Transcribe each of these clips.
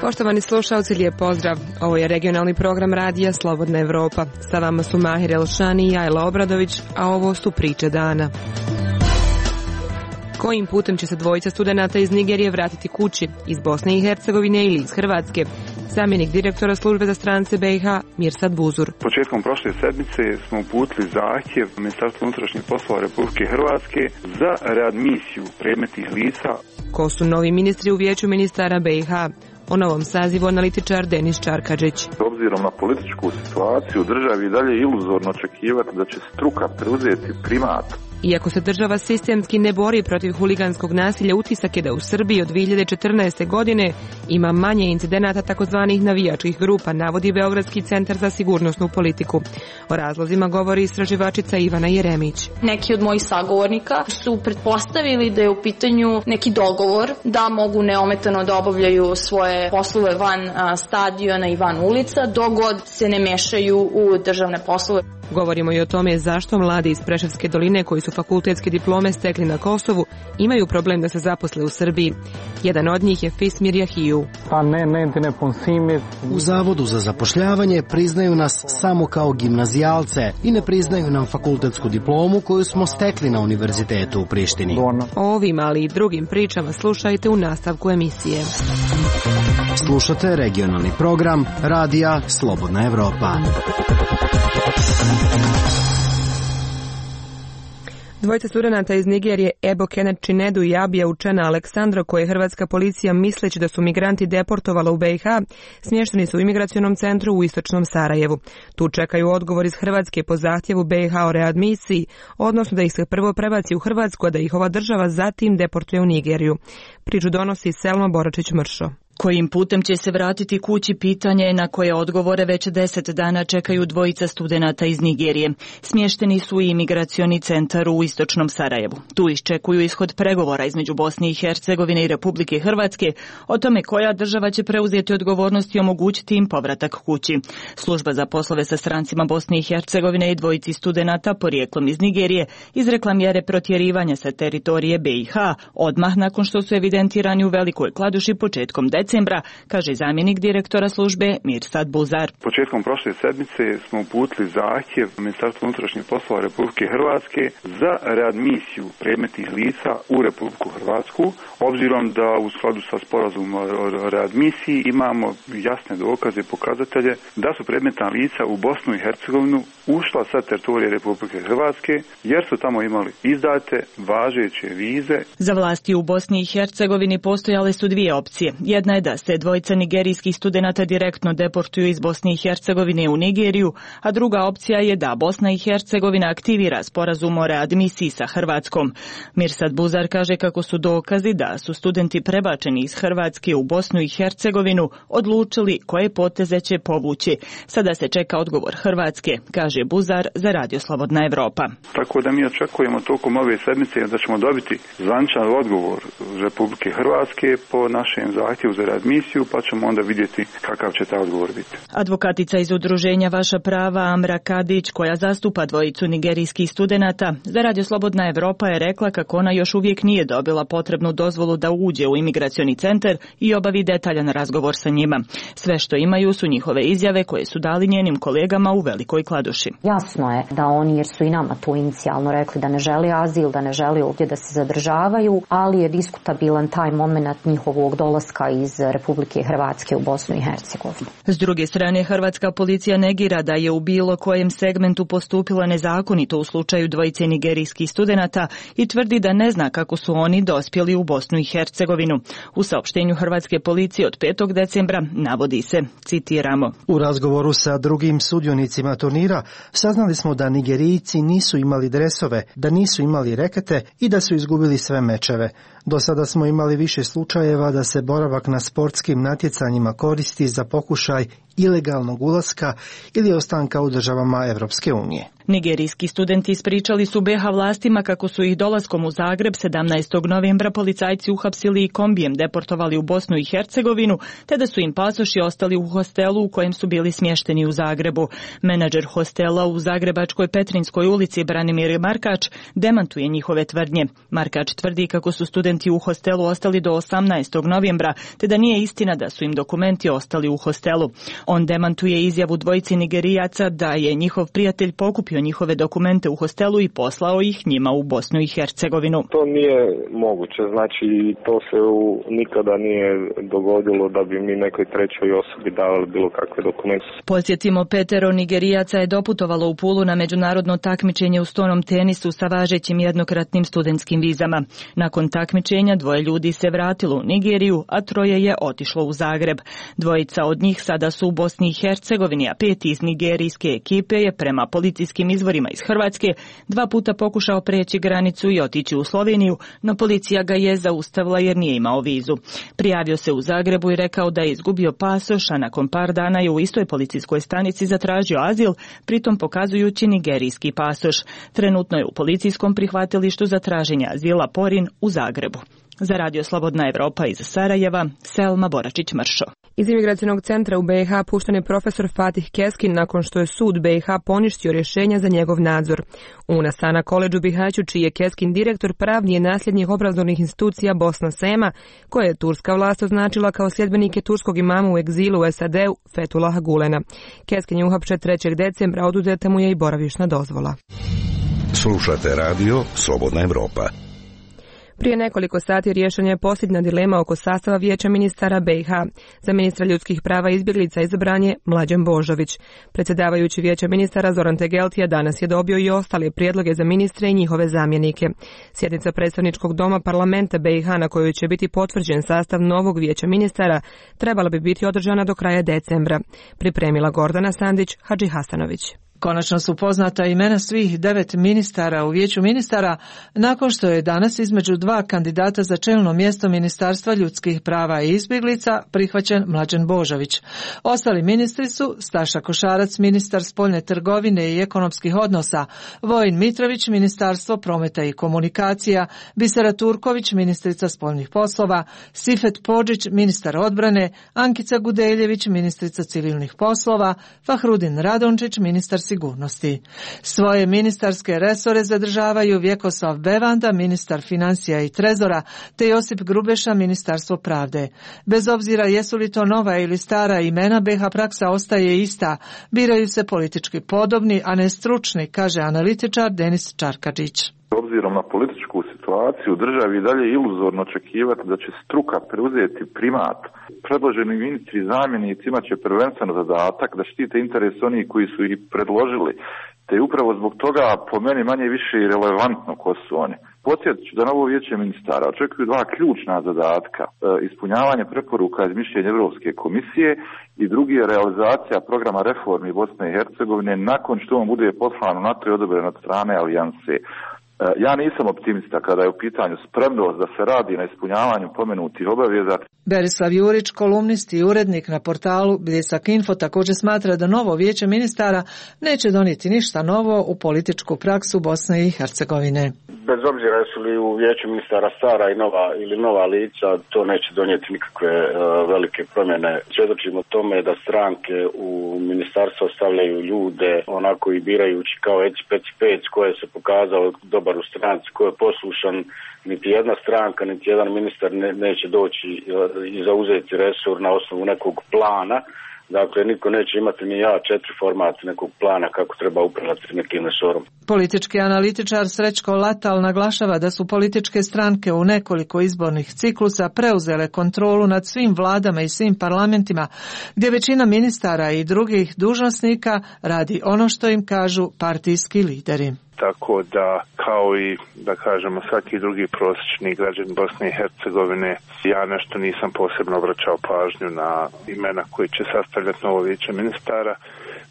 Poštovani slušalci, lijep pozdrav. Ovo je regionalni program radija Slobodna Evropa. Sa vama su Mahir Elšani i Ajla Obradović, a ovo su priče dana. Kojim putem će se dvojica studenata iz Nigerije vratiti kući, iz Bosne i Hercegovine ili iz Hrvatske? Zamjenik direktora službe za strance BiH Mirsad Buzur. Početkom prošle sedmice smo uputili zahtjev Ministarstvu unutrašnjih poslova Republike Hrvatske za readmisiju predmetnih lica. Ko su novi ministri u vijeću ministara BiH? O novom sazivu analitičar Denis Čarkadžić. S obzirom na političku situaciju u državi dalje je iluzorno očekivati da će struka preuzeti primat. Iako se država sistemski ne bori protiv huliganskog nasilja, utisak je da u Srbiji od 2014. godine ima manje incidenata takozvanih navijačkih grupa, navodi Beogradski centar za sigurnosnu politiku. O razlozima govori istraživačica Ivana Jeremić. Neki od mojih sagovornika su pretpostavili da je u pitanju neki dogovor da mogu neometano da obavljaju svoje poslove van stadiona i van ulica, dok god se ne mešaju u državne poslove. Govorimo i o tome zašto mladi iz Preševske doline koji su fakultetske diplome stekli na Kosovu imaju problem da se zaposle u Srbiji. Jedan od njih je Fismir Jahiju. U Zavodu za zapošljavanje priznaju nas samo kao gimnazijalce i ne priznaju nam fakultetsku diplomu koju smo stekli na univerzitetu u Prištini. O ovim, ali i drugim pričama slušajte u nastavku emisije. Slušate regionalni program radija Slobodna Evropa. Dvojica studenata iz Nigerije Ebo Kenneth Chinedu i Abija Učena Aleksandro, koje je hrvatska policija misleći da su migranti deportovala u BiH, smješteni su u imigracionom centru u istočnom Sarajevu. Tu čekaju odgovor iz Hrvatske po zahtjevu BiH o readmisiji, odnosno da ih se prvo prebaci u Hrvatsku, a da ih ova država zatim deportuje u Nigeriju. Priču donosi Selma Boračić-Mršo. Kojim putem će se vratiti kući, pitanje je na koje odgovore već 10 dana čekaju dvojica studenata iz Nigerije. Smješteni su u imigracioni centar u istočnom Sarajevu. Tu iščekuju ishod pregovora između Bosne i Hercegovine i Republike Hrvatske o tome koja država će preuzeti odgovornost i omogućiti im povratak kući. Služba za poslove sa strancima Bosne i Hercegovine i dvojici studenata porijeklom iz Nigerije izrekla mjere protjerivanja sa teritorije BiH odmah nakon što su evidentirani u Velikoj Kladuši početkom decembra, kaže zamjenik direktora službe Mirsad Buzar. Početkom prošle sedmice smo uputili zahtjev Ministarstvu unutrašnjih poslova Republike Hrvatske za readmisiju predmetnih lica u Republiku Hrvatsku, obzirom da u skladu sa sporazumom o readmisiji imamo jasne dokaze i pokazatelje da su predmetna lica u Bosnu i Hercegovinu ušla sa teritorije Republike Hrvatske jer su tamo imali izdate važeće vize. Za vlasti u Bosni i Hercegovini postojale su dvije opcije. Jedna je da se dvojica nigerijskih studenata direktno deportuju iz Bosne i Hercegovine u Nigeriju, a druga opcija je da Bosna i Hercegovina aktivira sporazum o readmisiji sa Hrvatskom. Mirsad Buzar kaže kako su dokazi da su studenti prebačeni iz Hrvatske u Bosnu i Hercegovinu odlučili koje poteze će povući. Sada se čeka odgovor Hrvatske, kaže Buzar za Radio Slobodna Evropa. Tako da mi očekujemo tokom ove sedmice da ćemo dobiti zvaničan odgovor Republike Hrvatske po našem zahtjevu za readmisiju, pa ćemo onda vidjeti kakav će taj odgovor biti. Advokatica iz udruženja Vaša prava Amra Kadić, koja zastupa dvojicu nigerijskih studenata, za Radio Slobodna Evropa je rekla kako ona još uvijek nije dobila potrebnu dozvolu da uđe u imigracioni centar i obavi detaljan razgovor sa njima. Sve što imaju su njihove izjave koje su dali njenim kolegama u Velikoj Kladuši. Jasno je da oni, jer su i nama tu inicijalno rekli da ne žele azil, da ne žele ovdje da se zadržavaju, ali je diskutabilan taj moment njihovog dolaska iz Republike Hrvatske u Bosnu i Hercegovinu. S druge strane, hrvatska policija negira da je u bilo kojem segmentu postupila nezakonito u slučaju dvojice nigerijskih studenata i tvrdi da ne zna kako su oni dospjeli u Bosnu i Hercegovinu. U saopštenju hrvatske policije od 5. decembra navodi se, citiramo: U razgovoru sa drugim sudionicima turnira saznali smo da Nigerijci nisu imali dresove, da nisu imali rekete i da su izgubili sve mečeve. Do sada smo imali više slučajeva da se boravak na sportskim natjecanjima koristi za pokušaj ilegalnog ulaska ili ostanka u državama Evropske unije. Nigerijski studenti ispričali su BiH vlastima kako su ih dolaskom u Zagreb 17. novembra policajci uhapsili i kombijem deportovali u Bosnu i Hercegovinu, te da su im pasoši ostali u hostelu u kojem su bili smješteni u Zagrebu. Menadžer hostela u zagrebačkoj Petrinskoj ulici Branimir Markač demantuje njihove tvrdnje. Markač tvrdi kako su studenti u hostelu ostali do 18. novembra, te da nije istina da su im dokumenti ostali u hostelu. On demantuje izjavu dvojici Nigerijaca da je njihov prijatelj pokupio njihove dokumente u hostelu i poslao ih njima u Bosnu i Hercegovinu. To nije moguće, znači to se nikada nije dogodilo da bi mi nekoj trećoj osobi davali bilo kakve dokumente. Podsjetimo, 5 Nigerijaca je doputovalo u Pulu na međunarodno takmičenje u stonom tenisu sa važećim jednokratnim studentskim vizama. Nakon takmičenja 2 ljudi se vratilo u Nigeriju, a 3 je otišlo u Zagreb. 2 od njih sada su u Bosni i Hercegovini, a 5 iz nigerijske ekipe je prema policijskim izvorima iz Hrvatske 2 puta pokušao preći granicu i otići u Sloveniju, no policija ga je zaustavila jer nije imao vizu. Prijavio se u Zagrebu i rekao da je izgubio pasoš, a nakon par dana je u istoj policijskoj stanici zatražio azil, pritom pokazujući nigerijski pasoš. Trenutno je u policijskom prihvatilištu za traženje azila Porin u Zagrebu. Za Radio Slobodna Evropa iz Sarajeva, Selma Boračić-Mršo. Iz imigracionog centra u BiH pušten je profesor Fatih Keskin nakon što je sud BiH poništio rješenja za njegov nadzor. U Nasana College u Bihaću, čiji je Keskin direktor, pravni je nasljednik obrazovnih institucija Bosna Sema, koje je turska vlast označila kao sljedbenike turskog imama u egzilu u SAD-u Fethullaha Gulena. Keskin je uhapšen 3. decembra, oduzeta mu je i boravišna dozvola. Slušate radio Slobodna Evropa. Prije nekoliko sati riješena je posljednja dilema oko sastava Vijeća ministara BiH. Za ministra ljudskih prava i izbjeglica izabran je Mlađan Božović. Predsjedavajući Vijeća ministara Zoran Tegeltija danas je dobio i ostale prijedloge za ministre i njihove zamjenike. Sjednica predstavničkog doma parlamenta BiH na kojoj će biti potvrđen sastav novog Vijeća ministara trebala bi biti održana do kraja decembra. Pripremila Gordana Sandić, Hadži Hasanović. Konačno su poznata imena svih 9 ministara u Vijeću ministara nakon što je danas između 2 kandidata za čelno mjesto Ministarstva ljudskih prava i izbjeglica prihvaćen Mlađan Božović. Ostali ministri su Staša Košarac, ministar spoljne trgovine i ekonomskih odnosa, Vojin Mitrović, Ministarstvo prometa i komunikacija, Bisera Turković, ministrica spoljnih poslova, Sifet Podžić, ministar odbrane, Ankica Gudeljević, ministrica civilnih poslova, Fahrudin Radončić, ministar sigurnosti. Svoje ministarske resore zadržavaju Vjekoslav Bevanda, ministar financija i trezora, te Josip Grubeša, ministarstvo pravde. Bez obzira jesu li to nova ili stara imena, BiH praksa ostaje ista. Biraju se politički podobni, a ne stručni, kaže analitičar Denis Čarkadžić. Obzirom na političku situaciju u državi i dalje iluzorno očekivati da će struka preuzeti primat. Predloženi ministri i zamjenici imat će prvenstveno zadatak da štite interes onih koji su ih predložili, te upravo zbog toga po meni manje više i relevantno ko su oni. Podsjetit ću da novo Vijeće ministara očekuju 2 ključna zadatka, ispunjavanje preporuka iz mišljenja Europske komisije i drugi je realizacija programa reformi Bosne i Hercegovine nakon što on bude poslan NATO i odobren od strane alijanse. Ja nisam optimista kada je u pitanju spremnost da se radi na ispunjavanju pomenutih obaveza. Berislav Jurić, kolumnist i urednik na portalu Bljesak Info, također smatra da novo Vijeće ministara neće donijeti ništa novo u političku praksu Bosne i Hercegovine. Bez obzira su li u Vijeću ministara stara i nova lica, to neće donijeti nikakve velike promjene. Svjedočimo tome da stranke u ministarstvo stavljaju ljude onako i birajući kao pec koje se pokazao dobar u stranci, ko je poslušan. Niti jedna stranka, niti jedan ministar neće doći i zauzeti resor na osnovu nekog plana. Dakle, niko neće imati ni A4 format nekog plana kako treba upravljati nekim resorom. Politički analitičar Srećko Latal naglašava da su političke stranke u nekoliko izbornih ciklusa preuzele kontrolu nad svim vladama i svim parlamentima, gdje većina ministara i drugih dužnosnika radi ono što im kažu partijski lideri. Tako da, kao i, da kažemo, svaki drugi prosječni građan Bosne i Hercegovine, ja nešto nisam posebno obraćao pažnju na imena koji će sastavljati novo Vijeće ministara.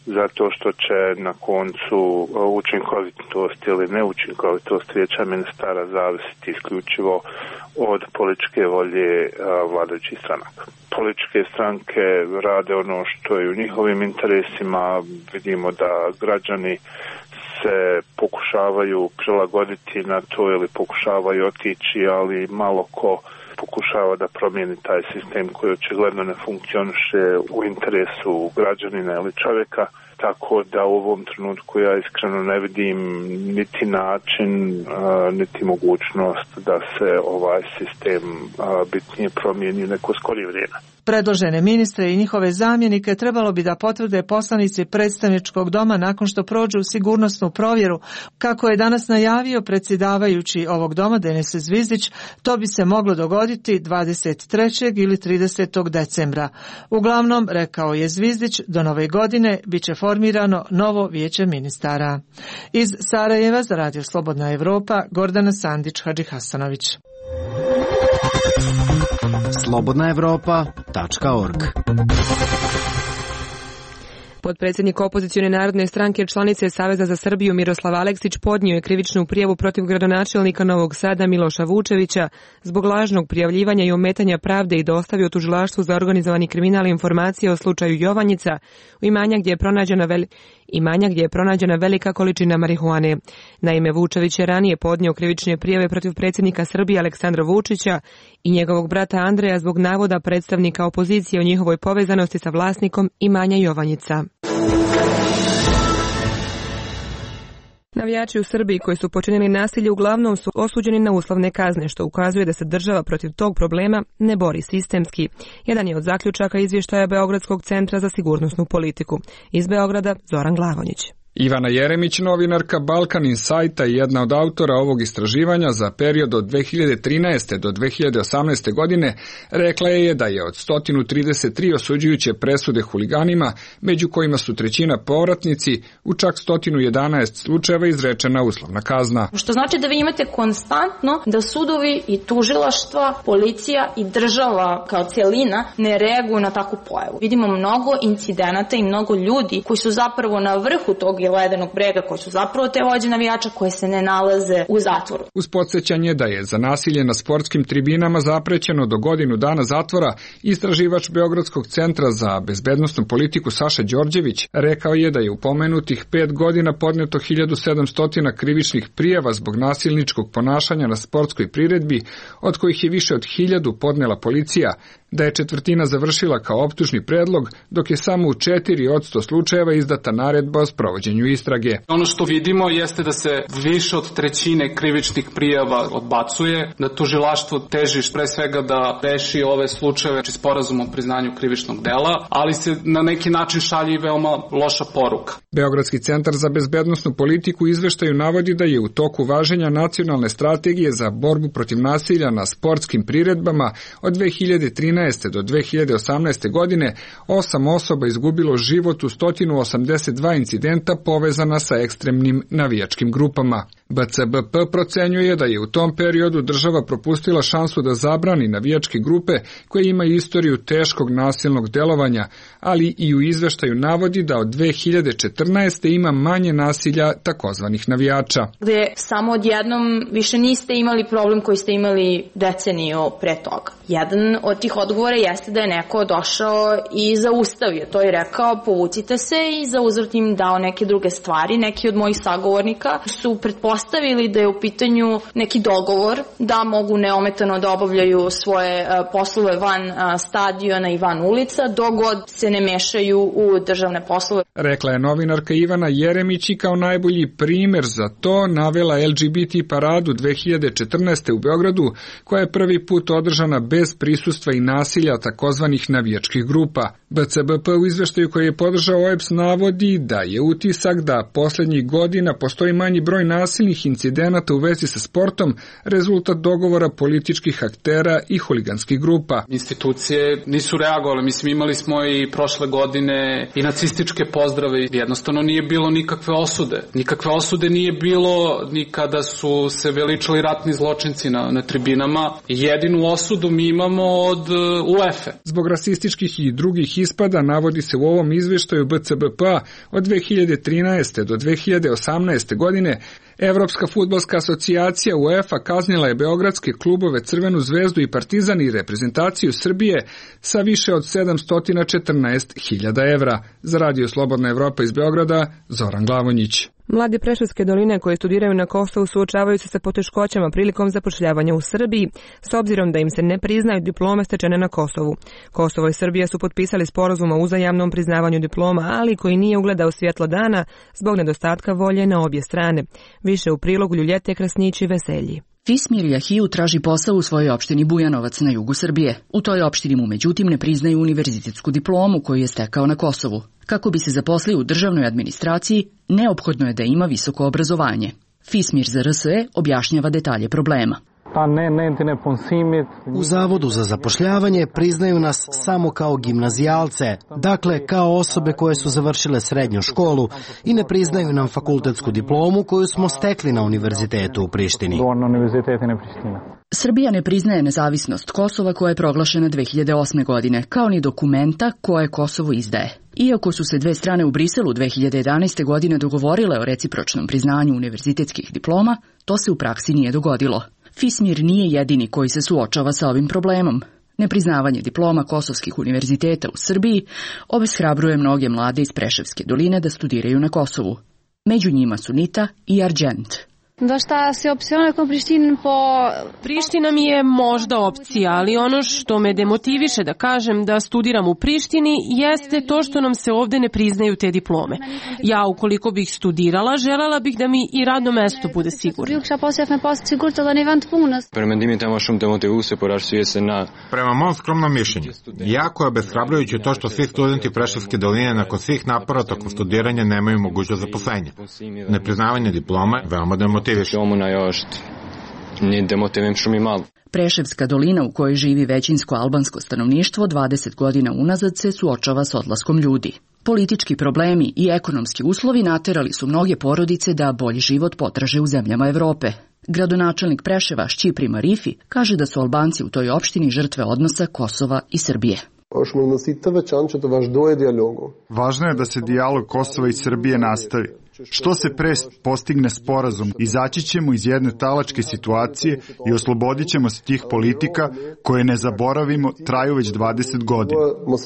zato što će na koncu učinkovitost ili neučinkovitost vijeća ministara zavisiti isključivo od političke volje vladajućih stranaka. Političke stranke rade ono što je u njihovim interesima, vidimo da građani se pokušavaju prilagoditi na to ili pokušavaju otići, ali malo ko pokušava da promijeni taj sistem koji očigledno ne funkcioniše u interesu građanina ili čovjeka, tako da u ovom trenutku ja iskreno ne vidim niti način, niti mogućnost da se ovaj sistem bitnije promijeni u neko skorije vrijeme. Predložene ministre i njihove zamjenike trebalo bi da potvrde poslanici predstavničkog doma nakon što prođu sigurnosnu provjeru. Kako je danas najavio predsjedavajući ovog doma Denis Zvizdić, to bi se moglo dogoditi 23. ili 30. decembra. Uglavnom, rekao je Zvizdić, do nove godine bit će formirano novo vijeće ministara. Iz Sarajeva za Radio Slobodna Evropa, Gordana Sandić-Hadžihasanović. slobodnaevropa.org. Potpredsjednik opozicione narodne stranke članice Saveza za Srbiju Miroslav Aleksić podnio je krivičnu prijavu protiv gradonačelnika Novog Sada Miloša Vučevića zbog lažnog prijavljivanja i ometanja pravde i dostavio tužilaštvu za organizovani kriminal informacije o slučaju Jovanjica u imanja gdje je pronađena velika količina marihuane. Naime, Vučević je ranije podnio krivične prijave protiv predsjednika Srbije Aleksandra Vučića i njegovog brata Andreja zbog navoda predstavnika opozicije o njihovoj povezanosti sa vlasnikom imanja Jovanjica. Navijači u Srbiji koji su počinili nasilje uglavnom su osuđeni na uslovne kazne, što ukazuje da se država protiv tog problema ne bori sistemski. Jedan je od zaključaka izvještaja Beogradskog centra za sigurnosnu politiku. Iz Beograda Zoran Glavonjić. Ivana Jeremić, novinarka Balkan Insajta i jedna od autora ovog istraživanja za period od 2013. do 2018. godine, rekla je da je od 133 osuđujuće presude huliganima, među kojima su trećina povratnici, u čak 111 slučajeva izrečena uslovna kazna. Što znači da vi imate konstantno da sudovi i tužilaštva, policija i država kao cijelina ne reaguju na takvu pojavu. Vidimo mnogo incidenata i mnogo ljudi koji su zapravo na vrhu tog ledenog brega, koji su zapravo te vođe navijača koje se ne nalaze u zatvoru. Uz podsjećanje da je za nasilje na sportskim tribinama zaprećeno do godinu dana zatvora, istraživač Beogradskog centra za bezbednosnu politiku Saša Đorđević rekao je da je u pomenutih 5 godina podneto 1700 krivičnih prijava zbog nasilničkog ponašanja na sportskoj priredbi, od kojih je više od 1000 podnela policija, da je četvrtina završila kao optužni predlog, dok je samo u 4% slučajeva izdata naredba o sprovođenju istrage. Ono što vidimo jeste da se više od trećine krivičnih prijava odbacuje, da tužilaštvo teži pre svega da reši ove slučajeve či sporazum o priznanju krivičnog dela, ali se na neki način šalje i veoma loša poruka. Beogradski centar za bezbednosnu politiku izveštaju navodi da je u toku važenja nacionalne strategije za borbu protiv nasilja na sportskim priredbama od 2013. do 2018. godine 8 osoba izgubilo život u 182 incidenta povezana sa ekstremnim navijačkim grupama. BCBP procenjuje da je u tom periodu država propustila šansu da zabrani navijačke grupe koje imaju istoriju teškog nasilnog delovanja, ali i u izveštaju navodi da od 2014. ima manje nasilja takozvanih navijača. Gde samo odjednom više niste imali problem koji ste imali deceniju pre toga. Jedan od tih odgovora jeste da je neko došao i zaustavio to i rekao povucite se i za uzvrat im dao neke druge stvari. Neki od mojih sagovornika su pretpostavili da je u pitanju neki dogovor da mogu neometano da obavljaju svoje poslove van stadiona i van ulica, dok god se ne mešaju u državne poslove. Rekla je novinarka Ivana Jeremić i kao najbolji primer za to navela LGBT paradu 2014. u Beogradu, koja je prvi put održana bez prisustva i nasilja takozvanih navijačkih grupa. BCBP u izveštaju koji je podržao OEBS navodi da je utisak da poslednjih godina postoji manji broj nasilja nasilnih incidenata u vezi sa sportom rezultat dogovora političkih aktera i huliganskih grupa. Institucije nisu reagovale, mislim imali smo i prošle godine i nacističke pozdrave, jednostavno nije bilo nikakve osude. Nikakve osude nije bilo ni kada su se veličali ratni zločinci na tribinama. Jedinu osudu mi imamo od UEFA. Zbog rasističkih i drugih ispada navodi se u ovom izveštaju BCBP-a od 2013. do 2018. godine Evropska fudbalska asocijacija UEFA kaznila je beogradske klubove Crvenu zvezdu i Partizan i reprezentaciju Srbije sa više od 714.000 evra. Za Radio Slobodna Evropa iz Beograda, Zoran Glavonjić. Mladi Preševske doline koji studiraju na Kosovu suočavaju se sa poteškoćama prilikom zapošljavanja u Srbiji, s obzirom da im se ne priznaju diplome stečene na Kosovu. Kosovo i Srbija su potpisali sporazum o uzajamnom priznavanju diploma, ali koji nije ugledao svjetlo dana zbog nedostatka volje na obje strane. Više u prilogu Ljuljete Krasnići-Veselji. Fismir Jahiju traži posao u svojoj opštini Bujanovac na jugu Srbije. U toj opštini mu međutim ne priznaju univerzitetsku diplomu koju je stekao na Kosovu. Kako bi se zaposlio u državnoj administraciji, neophodno je da ima visoko obrazovanje. Fismir za RSE objašnjava detalje problema. U Zavodu za zapošljavanje priznaju nas samo kao gimnazijalce, dakle kao osobe koje su završile srednju školu i ne priznaju nam fakultetsku diplomu koju smo stekli na univerzitetu u Prištini. Srbija ne priznaje nezavisnost Kosova koja je proglašena 2008. godine, kao ni dokumenta koje Kosovo izdaje. Iako su se dve strane u Briselu 2011. godine dogovorile o recipročnom priznanju univerzitetskih diploma, to se u praksi nije dogodilo. Fismir nije jedini koji se suočava sa ovim problemom. Nepriznavanje diploma kosovskih univerziteta u Srbiji obeshrabruje mnoge mlade iz Preševske doline da studiraju na Kosovu. Među njima su Nita i Arđent. Priština mi je možda opcija, ali ono što me demotiviše da kažem da studiram u Prištini jeste to što nam se ovde ne priznaju te diplome. Ja ukoliko bih studirala, želela bih da mi i radno mesto bude sigurno. Prema mom skromnom mišljenju, jako je obeshrabrujuće to što svi studenti Preševske doline nakon svih napora tokom studiranja nemaju mogućnost zaposlenja. Nepriznavanje diplome veoma demotiviše. Preševska dolina u kojoj živi većinsko albansko stanovništvo 20 godina unazad se suočava s odlaskom ljudi. Politički problemi i ekonomski uslovi naterali su mnoge porodice da bolji život potraže u zemljama Evrope. Gradonačelnik Preševa Šćipri Marifi kaže da su Albanci u toj opštini žrtve odnosa Kosova i Srbije. Važno je da se dijalog Kosova i Srbije nastavi. Što se pre postigne sporazum, izaći ćemo iz jedne talačke situacije i oslobodit ćemo se tih politika koje, ne zaboravimo, traju već 20 godina.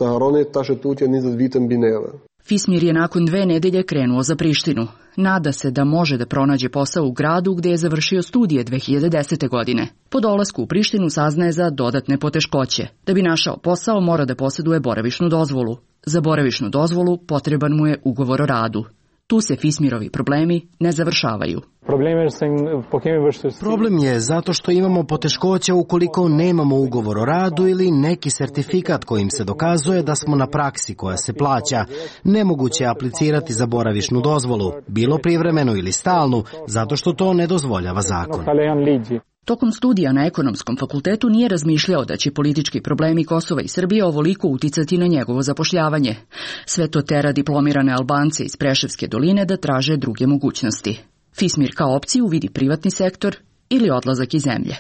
Fismir je nakon 2 nedelje krenuo za Prištinu. Nada se da može da pronađe posao u gradu gde je završio studije 2010. godine. Po dolasku u Prištinu saznaje za dodatne poteškoće. Da bi našao posao mora da posjeduje boravišnu dozvolu. Za boravišnu dozvolu potreban mu je ugovor o radu. Tu se Fismirovi problemi ne završavaju. Problem je zato što imamo poteškoća ukoliko nemamo ugovor o radu ili neki sertifikat kojim se dokazuje da smo na praksi koja se plaća. Nemoguće je aplicirati za boravišnu dozvolu, bilo privremenu ili stalnu, zato što to ne dozvoljava zakon. Tokom studija na ekonomskom fakultetu nije razmišljao da će politički problemi Kosova i Srbije ovoliko uticati na njegovo zapošljavanje. Sve to tera diplomirane Albance iz Preševske doline da traže druge mogućnosti. Fismir kao opciju vidi privatni sektor ili odlazak iz zemlje.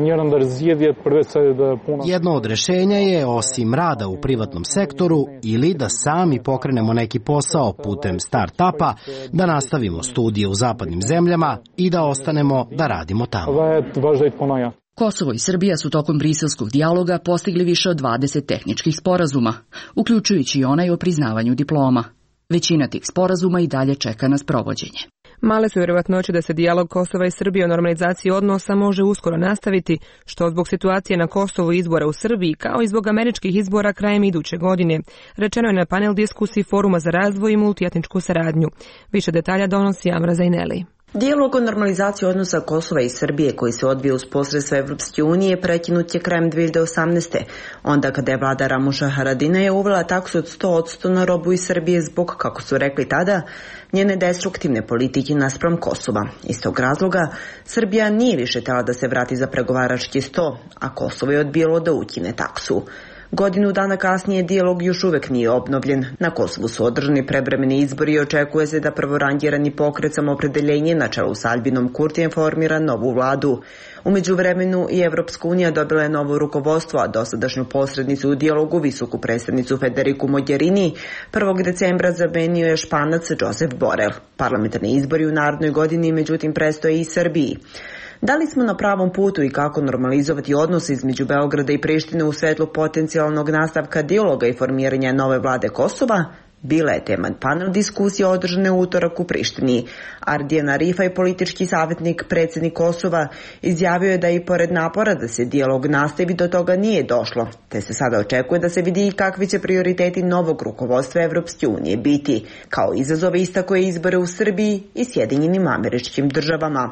Jedno od rešenja je, osim rada u privatnom sektoru, ili da sami pokrenemo neki posao putem start-upa, da nastavimo studije u zapadnim zemljama i da ostanemo da radimo tamo. Kosovo i Srbija su tokom briselskog dijaloga postigli više od 20 tehničkih sporazuma, uključujući i onaj o priznavanju diploma. Većina tih sporazuma i dalje čeka na sprovođenje. Male su vjerovatnoće da se dijalog Kosova i Srbije o normalizaciji odnosa može uskoro nastaviti, što zbog situacije na Kosovu i izbora u Srbiji, kao i zbog američkih izbora krajem iduće godine. Rečeno je na panel diskusiji Foruma za razvoj i multietničku saradnju. Više detalja donosi Amra Zajneli. Dijalog o normalizaciji odnosa Kosova i Srbije koji se odvija uz posredstvo Evropske unije prekinut je krajem 2018. Onda kada je vlada Ramuša Haradinaja uvela taksu od 100% na robu iz Srbije zbog, kako su rekli tada, njene destruktivne politike naspram Kosova. Iz tog razloga Srbija nije više htela da se vrati za pregovarački sto, a Kosovo je odbijalo da ukine taksu. Godinu dana kasnije dijalog još uvek nije obnovljen. Na Kosovu su održani prevremeni izbori i očekuje se da prvorangirani pokret Samoopredeljenje na čelu s Albinom Kurtijem formira novu vladu. U međuvremenu i Evropska unija dobila je novo rukovodstvo, a dosadašnju posrednicu u dijalogu, visoku predstavnicu Federiku Mogherini, 1. decembra zamenio je Španac Josep Borrell. Parlamentarni izbori u narednoj godini međutim predstoje i Srbiji. Da li smo na pravom putu i kako normalizovati odnose između Beograda i Prištine u svetlu potencijalnog nastavka dijaloga i formiranja nove vlade Kosova? Bila je tema panel diskusije održane u utorak u Prištini. Ardijan Arifaj, politički savjetnik predsjednik Kosova, izjavio je da i pored napora da se dijalog nastavi do toga nije došlo, te se sada očekuje da se vidi i kakvi će prioriteti novog rukovodstva Evropske unije biti. Kao izazove istakao je izbore u Srbiji i Sjedinjenim Američkim Državama.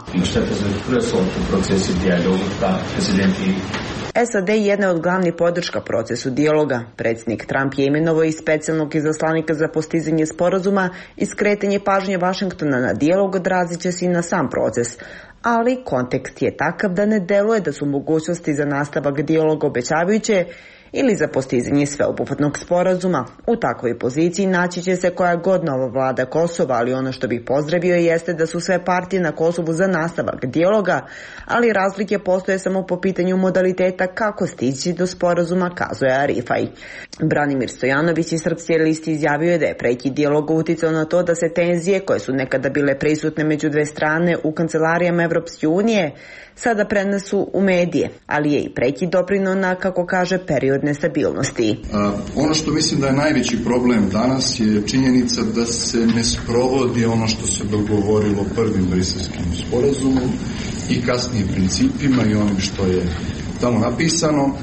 SAD je jedna od glavnih podrška procesu dijaloga. Predsjednik Trump je imenovao i specijalnog izaslanika za postizanje sporazuma i skretanje pažnje Vašingtona na dijalog odrazit će se i na sam proces. Ali kontekst je takav da ne deluje da su mogućnosti za nastavak dijaloga obećavajuće ili za postizanje sveobuhvatnog sporazuma. U takvoj poziciji naći će se koja god nova vlada Kosova, ali ono što bih pozdravio jeste da su sve partije na Kosovu za nastavak dijaloga, ali razlike postoje samo po pitanju modaliteta kako stići do sporazuma, kazuje Arifaj. Branimir Stojanović iz Srpske liste izjavio je da je prekid dijaloga uticao na to da se tenzije koje su nekada bile prisutne među dve strane u kancelarijama Evropske unije sada prenesu u medije, ali je i prekid doprineo na, kako kaže, period nestabilnosti. Ono što mislim da je najveći problem danas je činjenica da se ne sprovodi ono što se dogovorilo prvim briselskim sporazumom i kasnije principima i onim što je tamo napisano,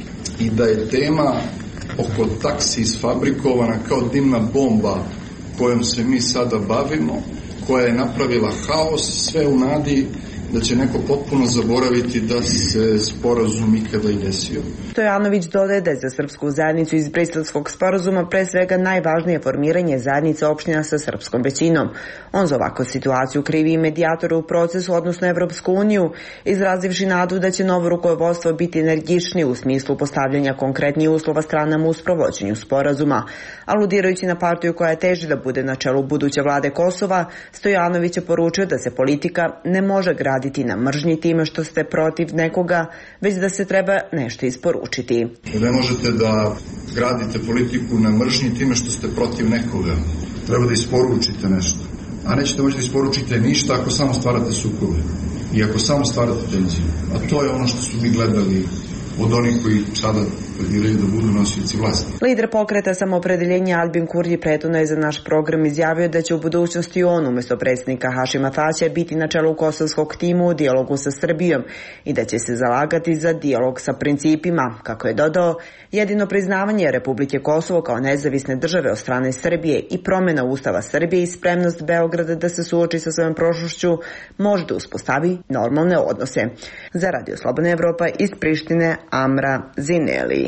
i da je tema oko taksi isfabrikovana kao dimna bomba kojom se mi sada bavimo, koja je napravila haos, sve u nadi da će neko potpuno zaboraviti da se sporazum ikada i desio. Stojanović dodaje da je za srpsku zajednicu iz Briselskog sporazuma pre svega najvažnije formiranje zajednice opština sa srpskom većinom. On za ovakvu situaciju krivi i medijatore u procesu, odnosno Evropsku uniju, izrazivši nadu da će novo rukovodstvo biti energičnije u smislu postavljanja konkretnijih uslova stranama u sprovođenju sporazuma. Aludirajući na partiju koja teži da bude na čelu buduće vlade Kosova, Stojanović je poručio da se politika ne može graditi na mržnji time što ste protiv nekoga, već da se treba nešto isporučiti. Ne možete da gradite politiku na mržnji time što ste protiv nekoga. Treba da isporučite nešto. A nećete moći da isporučite ništa ako samo stvarate sukobe i ako samo stvarate tenziju. A to je ono što su mi gledali od onih koji sada prediraju da budu nosioci vlasti. Lider pokreta Samoopredeljenja Albin Kurti prethodno je za naš program izjavio da će u budućnosti on umjesto predsjednika Hašima Tačija biti na čelu kosovskog tima u dijalogu sa Srbijom i da će se zalagati za dijalog sa principima. Kako je dodao, jedino priznavanje Republike Kosovo kao nezavisne države od strane Srbije i promjena Ustava Srbije i spremnost Beograda da se suoči sa svojom prošlošću može da uspostavi normalne odnose. Za Radio Slobodna Evropa iz Prištine, Amra Zineli.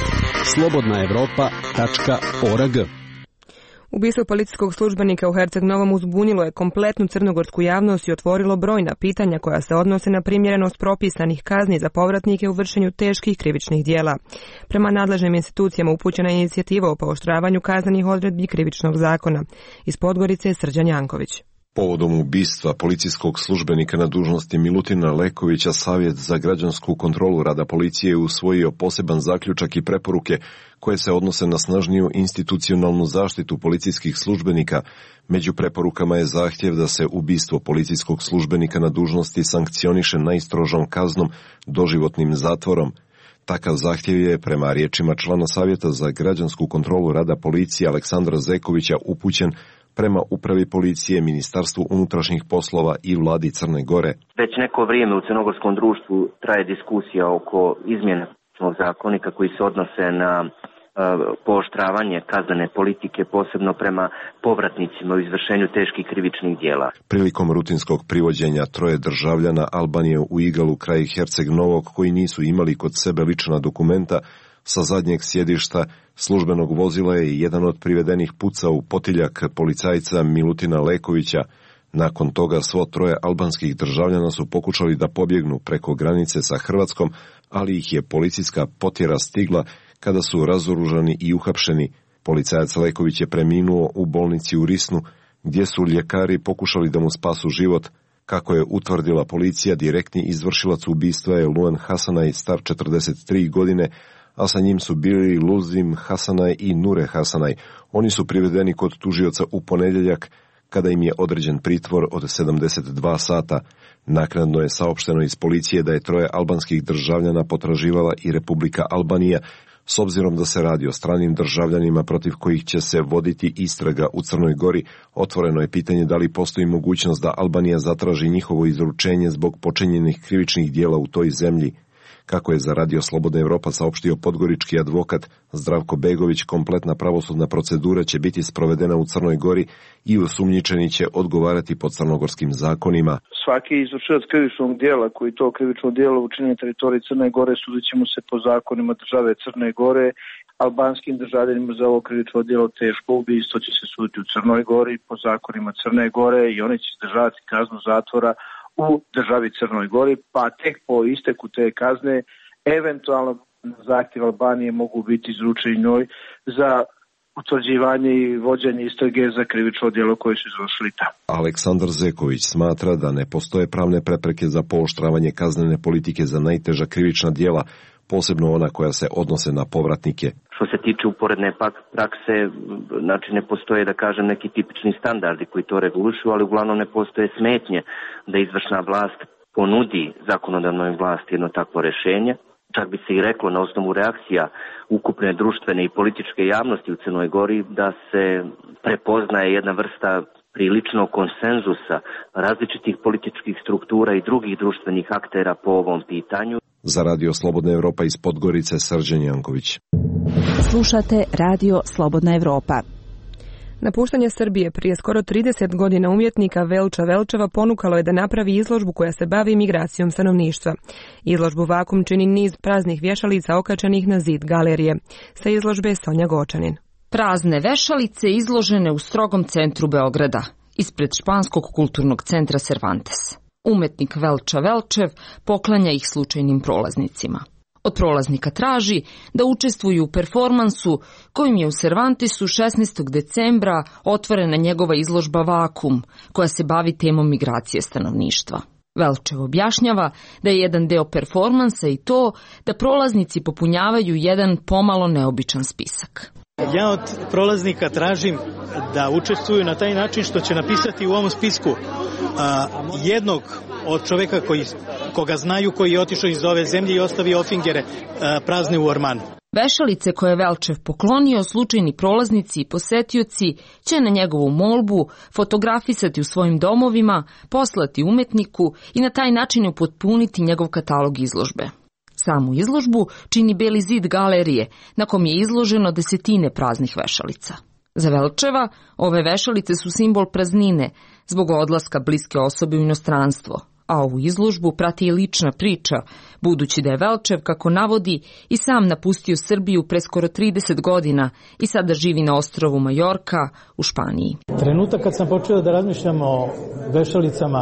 slobodnaevropa.org. Ubistvo policijskog službenika u Herceg Novom uzbunilo je kompletnu crnogorsku javnost i otvorilo brojna pitanja koja se odnose na primjerenost propisanih kazni za povratnike u vršenju teških krivičnih dijela. Prema nadležnim institucijama upućena je inicijativa o pooštravanju kaznenih odredbi krivičnog zakona. Iz Podgorice je Srđan Janković. Povodom ubistva policijskog službenika na dužnosti Milutina Lekovića, Savjet za građansku kontrolu rada policije je usvojio poseban zaključak i preporuke koje se odnose na snažniju institucionalnu zaštitu policijskih službenika. Među preporukama je zahtjev da se ubistvo policijskog službenika na dužnosti sankcioniše najstrožom kaznom, doživotnim zatvorom. Takav zahtjev je, prema riječima člana Savjeta za građansku kontrolu rada policije Aleksandra Zekovića, upućen prema Upravi policije, Ministarstvu unutrašnjih poslova i Vladi Crne Gore. Već neko vrijeme u crnogorskom društvu traje diskusija oko izmjena zakonika koji se odnose na pooštravanje kaznene politike, posebno prema povratnicima u izvršenju teških krivičnih dijela. Prilikom rutinskog privođenja 3 državljana Albanije u Igalu kraj Herceg Novog koji nisu imali kod sebe lična dokumenta, sa zadnjeg sjedišta službenog vozila je jedan od privedenih pucao u potiljak policajca Milutina Lekovića. Nakon toga svo 3 albanskih državljana su pokušali da pobjegnu preko granice sa Hrvatskom, ali ih je policijska potjera stigla kada su razoružani i uhapšeni. Policajac Leković je preminuo u bolnici u Risnu, gdje su ljekari pokušali da mu spasu život. Kako je utvrdila policija, direktni izvršilac ubistva je Luan Hasanaj, star 43 godine, a sa njim su bili Luzim Hasanaj i Nure Hasanaj. Oni su privedeni kod tužioca u ponedjeljak, kada im je određen pritvor od 72 sata. Naknadno je saopšteno iz policije da je 3 albanskih državljana potraživala i Republika Albanija, s obzirom da se radi o stranim državljanima protiv kojih će se voditi istraga u Crnoj Gori. Otvoreno je pitanje da li postoji mogućnost da Albanija zatraži njihovo izručenje zbog počinjenih krivičnih dijela u toj zemlji. Kako je za Radio Slobodna Evropa saopštio podgorički advokat Zdravko Begović, kompletna pravosudna procedura će biti sprovedena u Crnoj Gori i osumnjičeni će odgovarati po crnogorskim zakonima. Svaki izvršilac krivičnog dijela koji to krivično dijelo učini na teritoriji Crne Gore sudit će mu se po zakonima države Crne Gore. Albanskim državljanima za ovo krivično dijelo teško ubistvo će se suditi u Crnoj Gori po zakonima Crne Gore i oni će izdržavati kaznu zatvora u državi Crnoj Gori, pa tek po isteku te kazne eventualno zahtjev Albanije mogu biti izručeni njoj za utvrđivanje i vođenje istrage za krivično djelo koje su izvršili tamo. Aleksandar Zeković smatra da ne postoje pravne prepreke za pooštravanje kaznene politike za najteža krivična djela, posebno ona koja se odnose na povratnike. Što se tiče uporedne prakse, znači ne postoje, da kažem, neki tipični standardi koji to regulišu, ali uglavnom ne postoje smetnje da izvršna vlast ponudi zakonodavnoj vlasti jedno takvo rješenje. Čak bi se i reklo na osnovu reakcija ukupne društvene i političke javnosti u Crnoj Gori da se prepoznaje jedna vrsta priličnog konsenzusa različitih političkih struktura i drugih društvenih aktera po ovom pitanju. Za Radio Slobodna Evropa iz Podgorice, Srđan Janković. Slušate Radio Slobodna Evropa. Napuštanje Srbije prije skoro 30 godina umjetnika Velča Velčeva ponukalo je da napravi izložbu koja se bavi migracijom stanovništva. Izložbu Vakum čini niz praznih vješalica okačenih na zid galerije. Sa izložbe Sonja Gočanin. Prazne vešalice izložene u strogom centru Beograda, ispred Španskog kulturnog centra Cervantes. Umetnik Velča Velčev poklanja ih slučajnim prolaznicima. Od prolaznika traži da učestvuju u performansu kojim je u Cervantesu 16. decembra otvorena njegova izložba Vakum, koja se bavi temom migracije stanovništva. Velčev objašnjava da je jedan deo performansa i to da prolaznici popunjavaju jedan pomalo neobičan spisak. Ja od prolaznika tražim da učestvuju na taj način što će napisati u ovom spisku jednog od čoveka koga znaju, koji je otišao iz ove zemlje i ostavio ofingere prazne u ormanu. Vešalice koje je Velčev poklonio, slučajni prolaznici i posetioci će na njegovu molbu fotografisati u svojim domovima, poslati umetniku i na taj način upotpuniti njegov katalog izložbe. Samu izložbu čini beli zid galerije, na kom je izloženo desetine praznih vešalica. Za Velčeva ove vešalice su simbol praznine zbog odlaska bliske osobe u inostranstvo, a ovu izložbu prati i lična priča, budući da je Velčev, kako navodi, i sam napustio Srbiju pre skoro 30 godina i sada živi na ostrvu Majorka u Španiji. Trenutak kad sam počeo da razmišljam o vešalicama,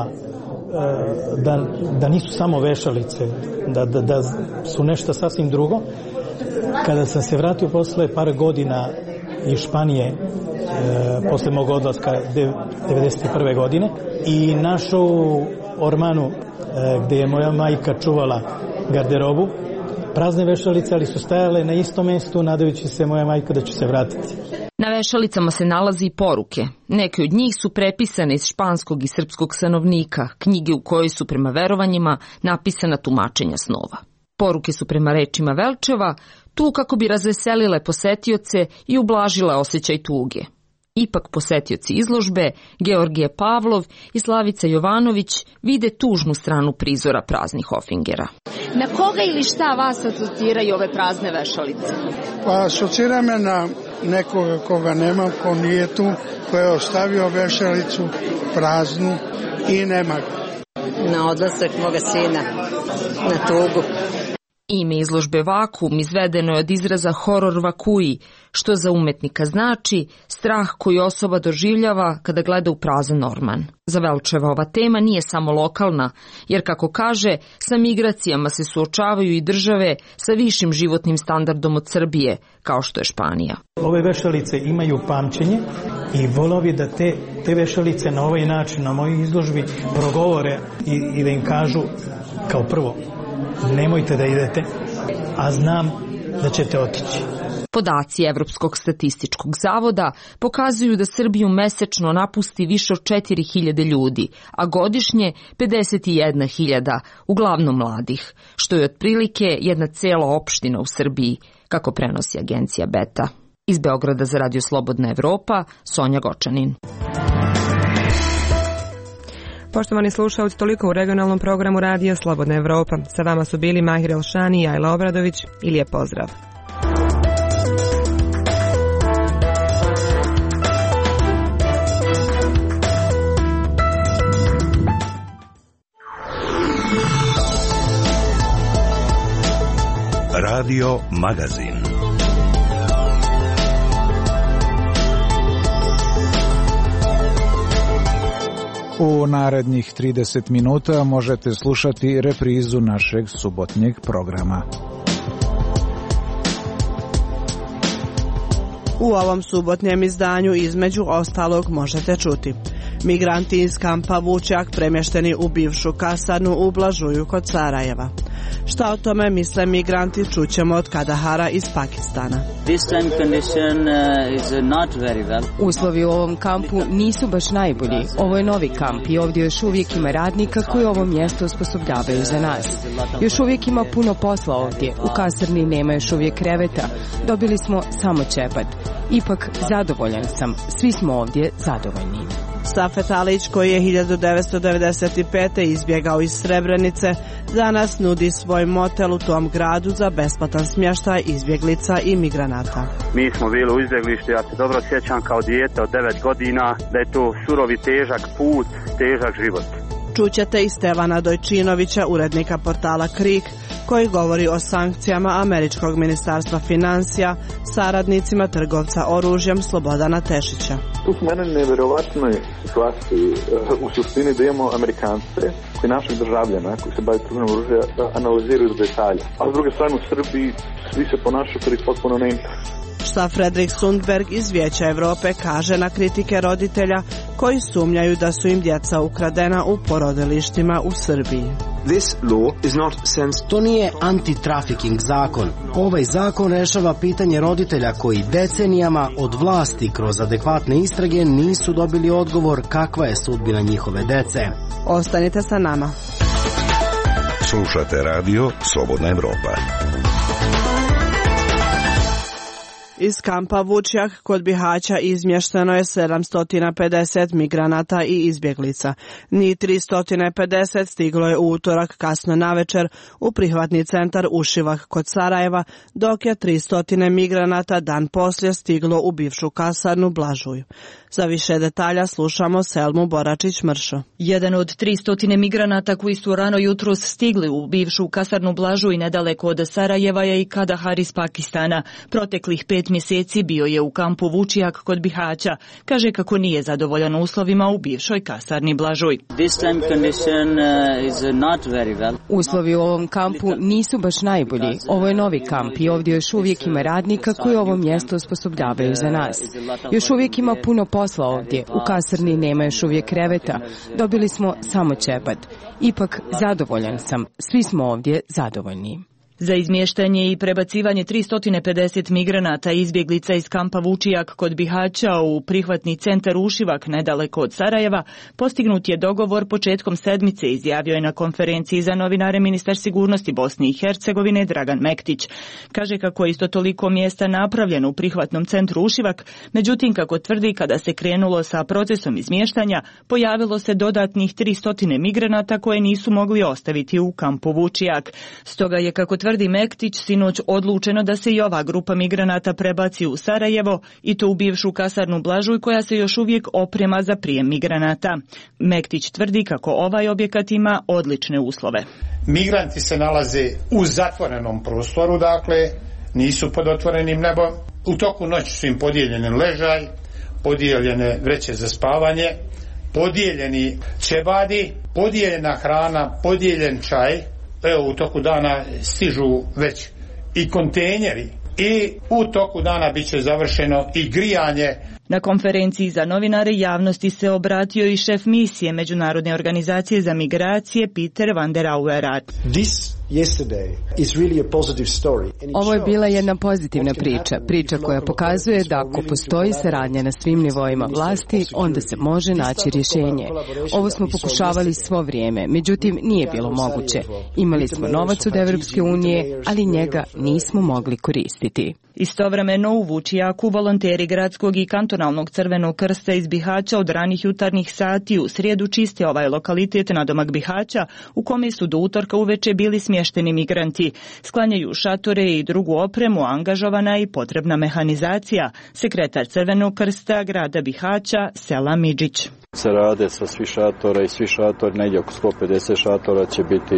da nisu samo vešalice, da su nešto sasvim drugo, kada sam se vratio posle par godina iz Španije, posle mog odlaska 1991. godine, i našao u ormanu gde je moja majka čuvala garderobu prazne vešalice, ali su stajale na istom mestu, nadajući se moja majka da će se vratiti. Na vešalicama se nalazi i poruke. Neke od njih su prepisane iz španskog i srpskog stanovnika, knjige u kojoj su prema verovanjima napisana tumačenja snova. Poruke su prema rečima Velčeva tu kako bi razveselile posetioce i ublažile osjećaj tuge. Ipak posetioci izložbe, Georgije Pavlov i Slavica Jovanović, vide tužnu stranu prizora praznih ofingera. Na koga ili šta vas asociraju ove prazne vešalice? Pa asocira me na nekoga koga nema, ko nije tu, ko je ostavio vešalicu praznu i nema ga. Na odlasak moga sina, na tugu. Ime izložbe Vakuum izvedeno je od izraza horor vakui, što za umetnika znači strah koji osoba doživljava kada gleda u prazan orman. Za Velčeva ova tema nije samo lokalna, jer kako kaže, sa migracijama se suočavaju i države sa višim životnim standardom od Srbije, kao što je Španija. Ove vešalice imaju pamćenje i volio bi da te vešalice na ovaj način, na mojoj izložbi, progovore i da im kažu kao prvo, nemojte da idete, a znam da ćete otići. Podaci Evropskog statističkog zavoda pokazuju da Srbiju mesečno napusti više od 4.000 ljudi, a godišnje 51.000, uglavnom mladih, što je otprilike jedna cela opština u Srbiji, kako prenosi agencija Beta. Iz Beograda za Radio Slobodna Evropa, Sonja Gočanin. Poštovani slušalci, toliko u regionalnom programu Radija Slobodna Evropa. Sa vama su bili Mahir Elšani i Ajla Obradović. I lijep pozdrav. Radio Magazin. U narednih 30 minuta možete slušati reprizu našeg subotnjeg programa. U ovom subotnjem izdanju između ostalog možete čuti: migranti iz kampa Vučjak premješteni u bivšu kasarnu u Blažuju kod Sarajeva. Šta o tome misle migranti čućemo od Kadahara iz Pakistana. Uslovi u ovom kampu nisu baš najbolji. Ovo je novi kamp i ovdje još uvijek ima radnika koji ovo mjesto osposobljavaju za nas. Još uvijek ima puno posla ovdje. U kasarni nema još uvijek kreveta. Dobili smo samo čepat. Ipak zadovoljan sam. Svi smo ovdje zadovoljni. Safet Alić, koji je 1995. izbjegao iz Srebrenice, danas nudi svoj motel u tom gradu za besplatan smještaj izbjeglica i migranata. Mi smo bili u izbjeglištu, ja se dobro sjećam kao dijete od 9 godina, da je to surovi težak put, težak život. Čućete i Stevana Dojčinovića, urednika portala Krik, koji govori o sankcijama Američkog ministarstva financija saradnicima trgovca oružjem Slobodana Tešića. Tu su mene nevjerovatnoj situaciji u suštini da imamo Amerikance koji naših državljana koji se bave trgovinom oružja analiziraju do detalja. A s druge strane u Srbiji svi se ponašaju koji potpuno neinteresuju. Šta Fredrik Sundberg iz Vijeća Evrope kaže na kritike roditelja koji sumnjaju da su im djeca ukradena u porodilištima u Srbiji. To nije anti-trafficking zakon. Ovaj zakon rešava pitanje roditelja koji decenijama od vlasti kroz adekvatne istrage nisu dobili odgovor kakva je sudbina njihove dece. Ostanite sa nama. Slušate radio Slobodna Evropa. Iz kampa Vučjak kod Bihaća izmješteno je 750 migranata i izbjeglica. Ni 350 stiglo je u utorak kasno navečer u prihvatni centar Ušivak kod Sarajeva, dok je 300 migranata dan poslije stiglo u bivšu kasarnu Blažuj. Za više detalja slušamo Selmu Boračić-Mršo. Jedan od 300 migranata koji su rano jutros stigli u bivšu kasarnu Blažuj nedaleko od Sarajeva je i Kadahar iz Pakistana. Proteklih 5 mjeseci bio je u kampu Vučjak kod Bihaća. Kaže kako nije zadovoljan uslovima u bivšoj kasarni Blažuj. Uslovi u ovom kampu nisu baš najbolji. Ovo je novi kamp i ovdje još uvijek ima radnika koji ovo mjesto osposobljavaju za nas. Još uvijek ima puno posla ovdje. U kasarni nema još uvijek kreveta. Dobili smo samo čepat. Ipak zadovoljan sam. Svi smo ovdje zadovoljni. Za izmještanje i prebacivanje 350 migranata i izbjeglica iz kampa Vučijak kod Bihaća u prihvatni centar Ušivak nedaleko od Sarajeva postignut je dogovor početkom sedmice, izjavio je na konferenciji za novinare ministar sigurnosti Bosne i Hercegovine Dragan Mektić. Kaže kako je isto toliko mjesta napravljeno u prihvatnom centru Ušivak, međutim kako tvrdi kada se krenulo sa procesom izmještanja pojavilo se dodatnih 300 migranata koje nisu mogli ostaviti u kampu Vučijak. Stoga je, kako tvrdi Mektić, sinoć odlučeno da se i ova grupa migranata prebaci u Sarajevo i to u bivšu kasarnu Blažuj koja se još uvijek oprema za prijem migranata. Mektić tvrdi kako ovaj objekat ima odlične uslove. Migranti se nalaze u zatvorenom prostoru, dakle nisu pod otvorenim nebom. U toku noći su im podijeljeni ležaj, podijeljene vreće za spavanje, podijeljeni ćebadi, podijeljena hrana, podijeljen čaj. Evo, u toku dana stižu već i kontejneri i u toku dana bit će završeno i grijanje. Na konferenciji za novinare javnosti se obratio i šef misije Međunarodne organizacije za migracije Peter van der Auweraar. Ovo je bila jedna pozitivna priča koja pokazuje da ako postoji saradnja na svim nivoima vlasti, onda se može naći rješenje. Ovo smo pokušavali svo vrijeme, međutim nije bilo moguće. Imali smo novac od Evropske unije, ali njega nismo mogli koristiti. Istovremeno u Vučijaku volonteri gradskog i kantonalnog Crvenog krsta iz Bihaća od ranih jutarnjih sati u srijedu čiste ovaj lokalitet nadomak Bihaća u kome su do utorka uveče bili smješteni migranti. Sklanjaju šatore i drugu opremu, angažovana i potrebna mehanizacija. Sekretar Crvenog krsta grada Bihaća Sela Midžić. Se rade sa svi šatora i svi šatori, negdje oko 150 šatora će biti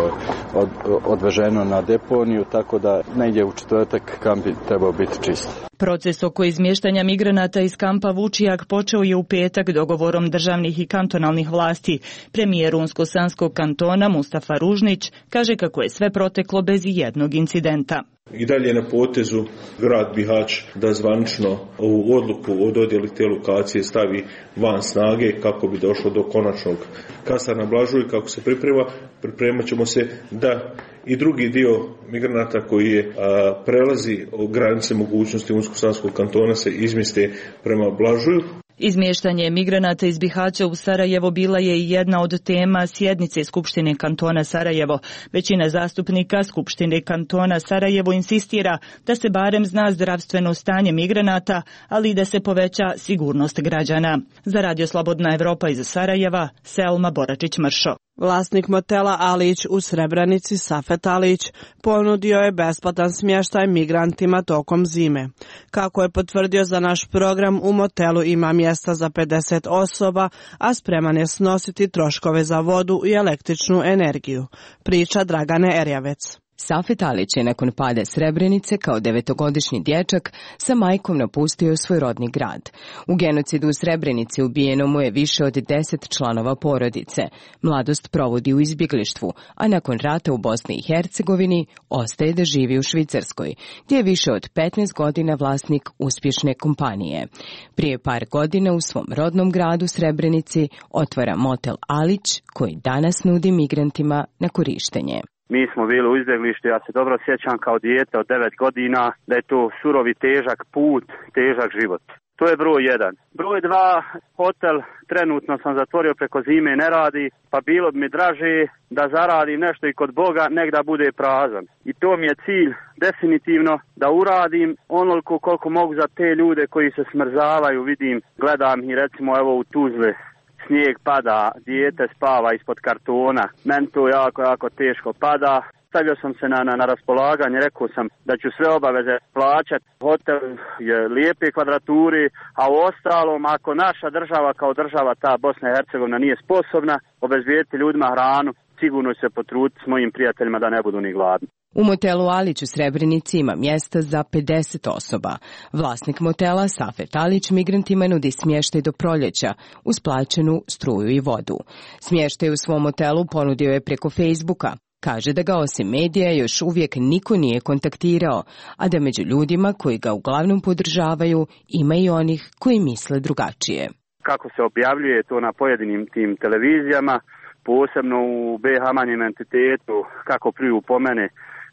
odveženo na deponiju, tako da negdje u četvrtak kamp bi trebao biti čist. Proces oko izmještanja migranata iz kampa Vučijak počeo je u petak dogovorom državnih i kantonalnih vlasti. Premijer Unsko-Sanskog kantona Mustafa Ružnić kaže kako je sve proteklo bez jednog incidenta. I dalje na potezu grad Bihać da zvanično ovu odluku o dodjeli te lokacije stavi van snage kako bi došlo do konačnog kasarna Blažuj. Kako se pripremat ćemo se da i drugi dio migranata koji prelazi granice mogućnosti Unsko-Sanskog kantona se izmjeste prema Blažuju. Izmještanje migranata iz Bihaća u Sarajevo bila je i jedna od tema sjednice Skupštine kantona Sarajevo. Većina zastupnika Skupštine kantona Sarajevo insistira da se barem zna zdravstveno stanje migranata, ali i da se poveća sigurnost građana. Za Radio Slobodna Evropa iz Sarajeva, Selma Boračić-Mršo. Vlasnik motela Alić u Srebrenici, Safet Alić, ponudio je besplatan smještaj migrantima tokom zime. Kako je potvrdio za naš program, u motelu ima mjesta za 50 osoba, a spreman je snositi troškove za vodu i električnu energiju. Priča Dragane Erjavec. Safet Alić je nakon pada Srebrenice kao 9-godišnji dječak sa majkom napustio svoj rodni grad. U genocidu u Srebrenici ubijeno mu je više od 10 članova porodice. Mladost provodi u izbjeglištvu, a nakon rata u Bosni i Hercegovini ostaje da živi u Švicarskoj, gdje je više od 15 godina vlasnik uspješne kompanije. Prije par godina u svom rodnom gradu Srebrenici otvara motel Alić, koji danas nudi migrantima na korištenje. Mi smo bili u izbjeglištu, ja se dobro sjećam kao dijete od 9 godina da je to surovi težak put, težak život. To je broj 1. Broj 2, hotel trenutno sam zatvorio preko zime, ne radi, pa bilo bi mi draže da zaradim nešto i kod Boga, nek da bude prazan. I to mi je cilj definitivno da uradim onoliko koliko mogu za te ljude koji se smrzavaju, vidim, gledam i recimo evo u Tuzli. Snijeg pada, dijete spava ispod kartona, meni to jako teško pada. Stavio sam se na raspolaganje, rekao sam da ću sve obaveze plaćati. Hotel je lijepe kvadraturi, a u ostalom ako naša država kao država, ta Bosna i Hercegovina, nije sposobna obezbijediti ljudima hranu, sigurno se potruditi s mojim prijateljima da ne budu ni gladni. U motelu Alić u Srebrenici ima mjesta za 50 osoba. Vlasnik motela Safet Alić migrantima nudi smještaj do proljeća uz plaćenu struju i vodu. Smještaj u svom motelu ponudio je preko Facebooka. Kaže da ga osim medija još uvijek niko nije kontaktirao, a da među ljudima koji ga uglavnom podržavaju ima i onih koji misle drugačije. Kako se objavljuje to na pojedinim tim televizijama, posebno u BH manjem entitetu, kako priju po mene,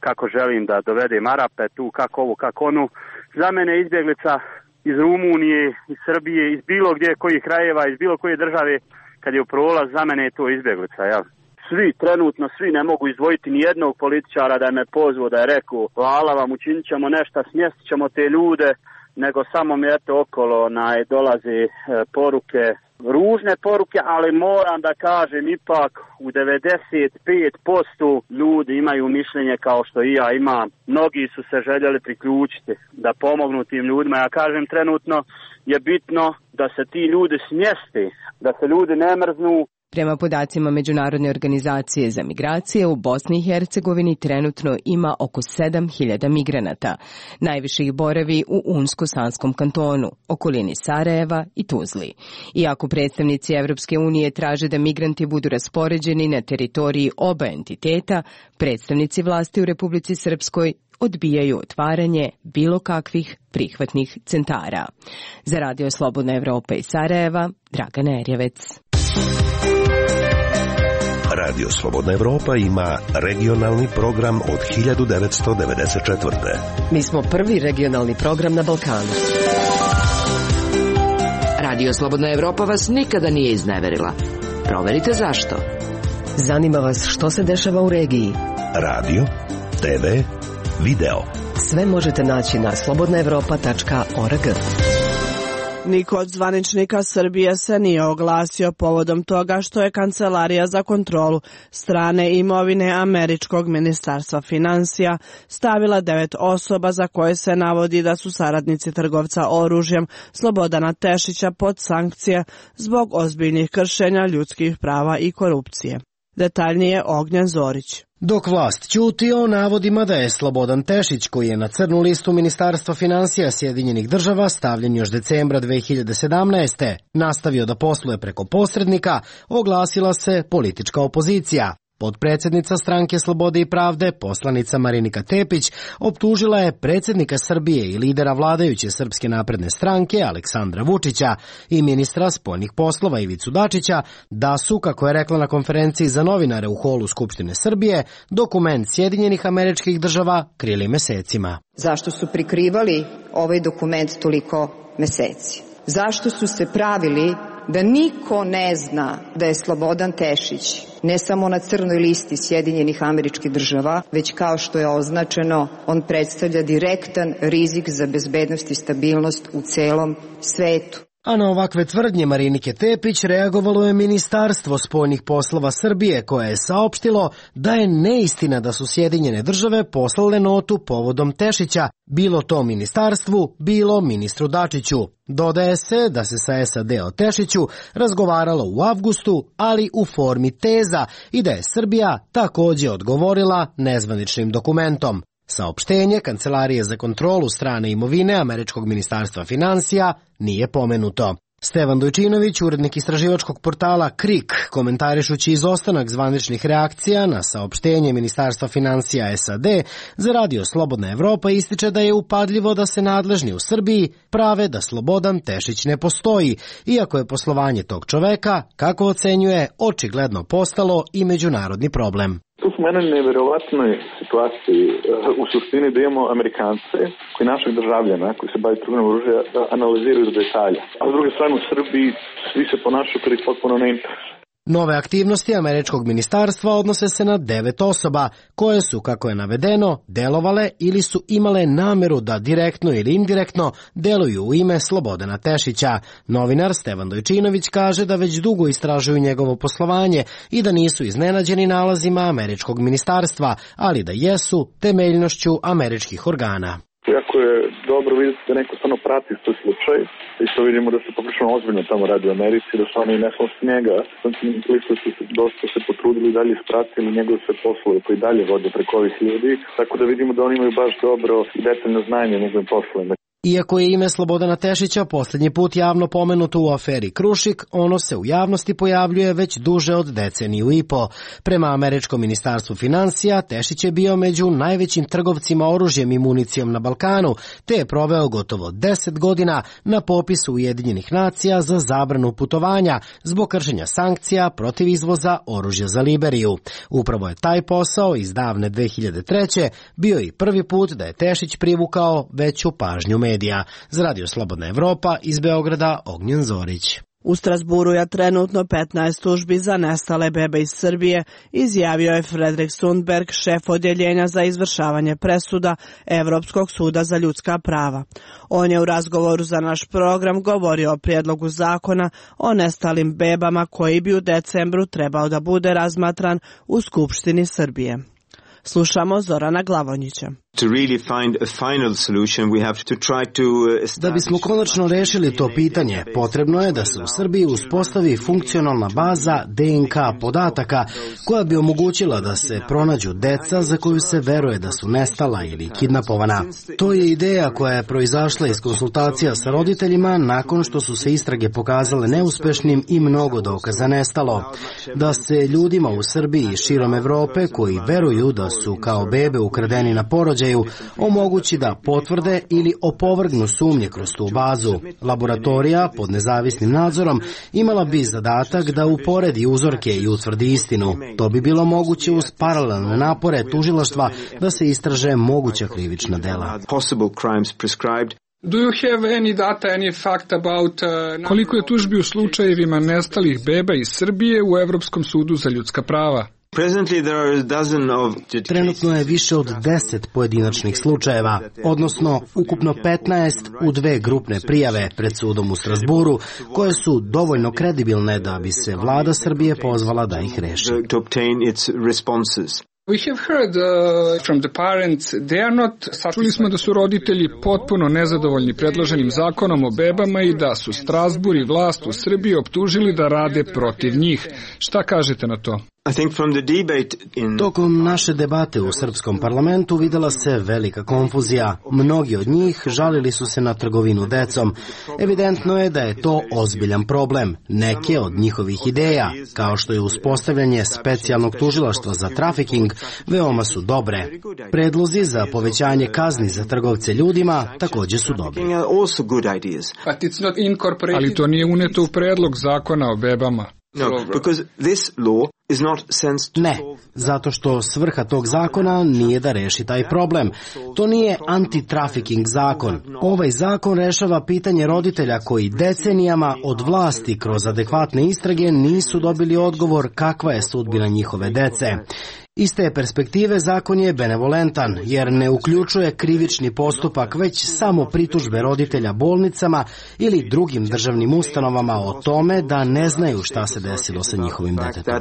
kako želim da dovedem Arape tu, kako ovo, kako ono. Za mene izbjeglica iz Rumunije, iz Srbije, iz bilo gdje, kojih krajeva, iz bilo koje države, kad je u prolaz, za mene je to izbjeglica, jel? Trenutno svi ne mogu izdvojiti ni jednog političara da je me pozvao, da je rekao hvala vam, učinit ćemo nešto, smjestit ćemo te ljude, nego samo mi eto okolo dolaze poruke, ružne poruke, ali moram da kažem ipak u 95% ljudi imaju mišljenje kao što i ja imam. Mnogi su se željeli priključiti da pomognu tim ljudima. Ja kažem trenutno je bitno da se ti ljudi smjeste, da se ljudi ne mrznu. Prema podacima Međunarodne organizacije za migracije, u Bosni i Hercegovini trenutno ima oko 7.000 migranata. Najviše ih boravi u Unsko-Sanskom kantonu, okolini Sarajeva i Tuzli. Iako predstavnici Evropske unije traže da migranti budu raspoređeni na teritoriji oba entiteta, predstavnici vlasti u Republici Srpskoj odbijaju otvaranje bilo kakvih prihvatnih centara. Za Radio Slobodna Evropa iz Sarajeva, Dragana Erjevec. Radio Slobodna Evropa ima regionalni program od 1994. Mi smo prvi regionalni program na Balkanu. Radio Slobodna Evropa vas nikada nije izneverila. Proverite zašto. Zanima vas što se dešava u regiji. Radio, TV, video. Sve možete naći na slobodnaevropa.org. Niko od zvaničnika Srbije se nije oglasio povodom toga što je Kancelarija za kontrolu strane imovine Američkog ministarstva financija stavila 9 osoba za koje se navodi da su saradnici trgovca oružjem Slobodana Tešića pod sankcije zbog ozbiljnih kršenja ljudskih prava i korupcije. Detaljnije Ognjen Zorić. Dok vlast ćuti o navodima da je Slobodan Tešić, koji je na crnu listu Ministarstva financija Sjedinjenih država stavljen još decembra 2017. nastavio da posluje preko posrednika, oglasila se politička opozicija. Potpredsjednica Stranke Slobode i pravde, poslanica Marinika Tepić, optužila je predsjednika Srbije i lidera vladajuće Srpske napredne stranke Aleksandra Vučića i ministra spoljnih poslova Ivicu Dačića da su, kako je rekla na konferenciji za novinare u holu Skupštine Srbije, dokument Sjedinjenih Američkih Država krili mesecima. Zašto su prikrivali ovaj dokument toliko meseci? Zašto su se pravili da niko ne zna da je Slobodan Tešić ne samo na crnoj listi Sjedinjenih Američkih Država, već kao što je označeno, on predstavlja direktan rizik za bezbednost i stabilnost u celom svetu. A na ovakve tvrdnje Marinike Tepić reagovalo je Ministarstvo spoljnih poslova Srbije, koje je saopštilo da je neistina da su Sjedinjene države poslale notu povodom Tešića, bilo to ministarstvu, bilo ministru Dačiću. Dodaje se da se sa SAD o Tešiću razgovaralo u avgustu, ali u formi teza i da je Srbija takođe odgovorila nezvaničnim dokumentom. Saopštenje Kancelarije za kontrolu strane imovine Američkog ministarstva financija nije pomenuto. Stevan Dojčinović, urednik istraživačkog portala KRIK, komentarišući izostanak zvaničnih reakcija na saopštenje Ministarstva financija SAD za Radio Slobodna Evropa, ističe da je upadljivo da se nadležni u Srbiji prave da Slobodan Tešić ne postoji, iako je poslovanje tog čoveka, kako ocenjuje, očigledno postalo i međunarodni problem. Tu smo u jednoj nevjerovatnoj situaciji u suštini da imamo Amerikance koji našeg državljana koji se bavi trgovinom oružja analiziraju do detalja. A s druge strane u Srbiji svi se ponašaju kao ih potpuno ne interesuje. Nove aktivnosti Američkog ministarstva odnose se na 9 osoba koje su, kako je navedeno, delovale ili su imale nameru da direktno ili indirektno deluju u ime Slobodana Tešića. Novinar Stevan Dojčinović kaže da već dugo istražuju njegovo poslovanje i da nisu iznenađeni nalazima Američkog ministarstva, ali da jesu temeljnošću američkih organa. Jako je dobro vidjeti da neko stvarno prati svoj slučaj i to vidimo da se poprilično ozbiljno tamo radi u Americi, da su oni ne samo s njega, su dosta se potrudili i dalje ispratili njegove sve poslove koji dalje vode preko ovih ljudi, tako da vidimo da oni imaju baš dobro i detaljno znanje o njegovim poslovima. Iako je ime Slobodana Tešića posljednji put javno pomenuto u aferi Krušik, ono se u javnosti pojavljuje već duže od deceniju i po. Prema američkom ministarstvu financija, Tešić je bio među najvećim trgovcima oružjem i municijom na Balkanu, te je proveo gotovo 10 godina na popisu Ujedinjenih nacija za zabranu putovanja zbog kršenja sankcija protiv izvoza oružja za Liberiju. Upravo je taj posao iz davne 2003. bio i prvi put da je Tešić privukao veću pažnju medija. Za Radio Slobodna Evropa iz Beograda Ognjen Zorić. U Strasburu je trenutno 15 tužbi za nestale bebe iz Srbije, izjavio je Fredrik Sundberg, šef odjeljenja za izvršavanje presuda Evropskog suda za ljudska prava. On je u razgovoru za naš program govorio o prijedlogu zakona o nestalim bebama koji bi u decembru trebao da bude razmatran u Skupštini Srbije. Slušamo Zorana Glavonjića. Da bismo konačno rešili to pitanje, potrebno je da se u Srbiji uspostavi funkcionalna baza DNK podataka koja bi omogućila da se pronađu deca za koju se veruje da su nestala ili kidnapovana. To je ideja koja je proizašla iz konsultacija sa roditeljima nakon što su se istrage pokazale neuspešnim i mnogo dokaza nestalo. Da se ljudima u Srbiji i širom Evrope koji veruju da su kao bebe ukradeni na porođaju omogući da potvrde ili opovrgnu sumnje kroz tu bazu. Laboratorija pod nezavisnim nadzorom imala bi zadatak da uporedi uzorke i utvrdi istinu. To bi bilo moguće uz paralelne napore tužilaštva da se istraže moguća krivična dela. Koliko je tužbi u slučajevima nestalih beba iz Srbije u Evropskom sudu za ljudska prava? Trenutno je više od 10 pojedinačnih slučajeva, odnosno ukupno 15 u 2 grupne prijave pred sudom u Strasburu, koje su dovoljno kredibilne da bi se vlada Srbije pozvala da ih reši. Čuli smo da su roditelji potpuno nezadovoljni predloženim zakonom o bebama i da su Strasbur i vlast u Srbiji optužili da rade protiv njih. Šta kažete na to? Tokom naše debate u srpskom parlamentu videla se velika konfuzija. Mnogi od njih žalili su se na trgovinu decom. Evidentno je da je to ozbiljan problem. Neke od njihovih ideja, kao što je uspostavljanje specijalnog tužilaštva za trafiking, veoma su dobre. Predlozi za povećanje kazni za trgovce ljudima također su dobri. Ali to nije uneto u predlog zakona o bebama. Ne, zato što svrha tog zakona nije da reši taj problem. To nije anti-trafficking zakon. Ovaj zakon rešava pitanje roditelja koji decenijama od vlasti kroz adekvatne istrage nisu dobili odgovor kakva je sudbina njihove dece. Iz te perspektive zakon je benevolentan, jer ne uključuje krivični postupak, već samo pritužbe roditelja bolnicama ili drugim državnim ustanovama o tome da ne znaju šta se desilo sa njihovim detetom.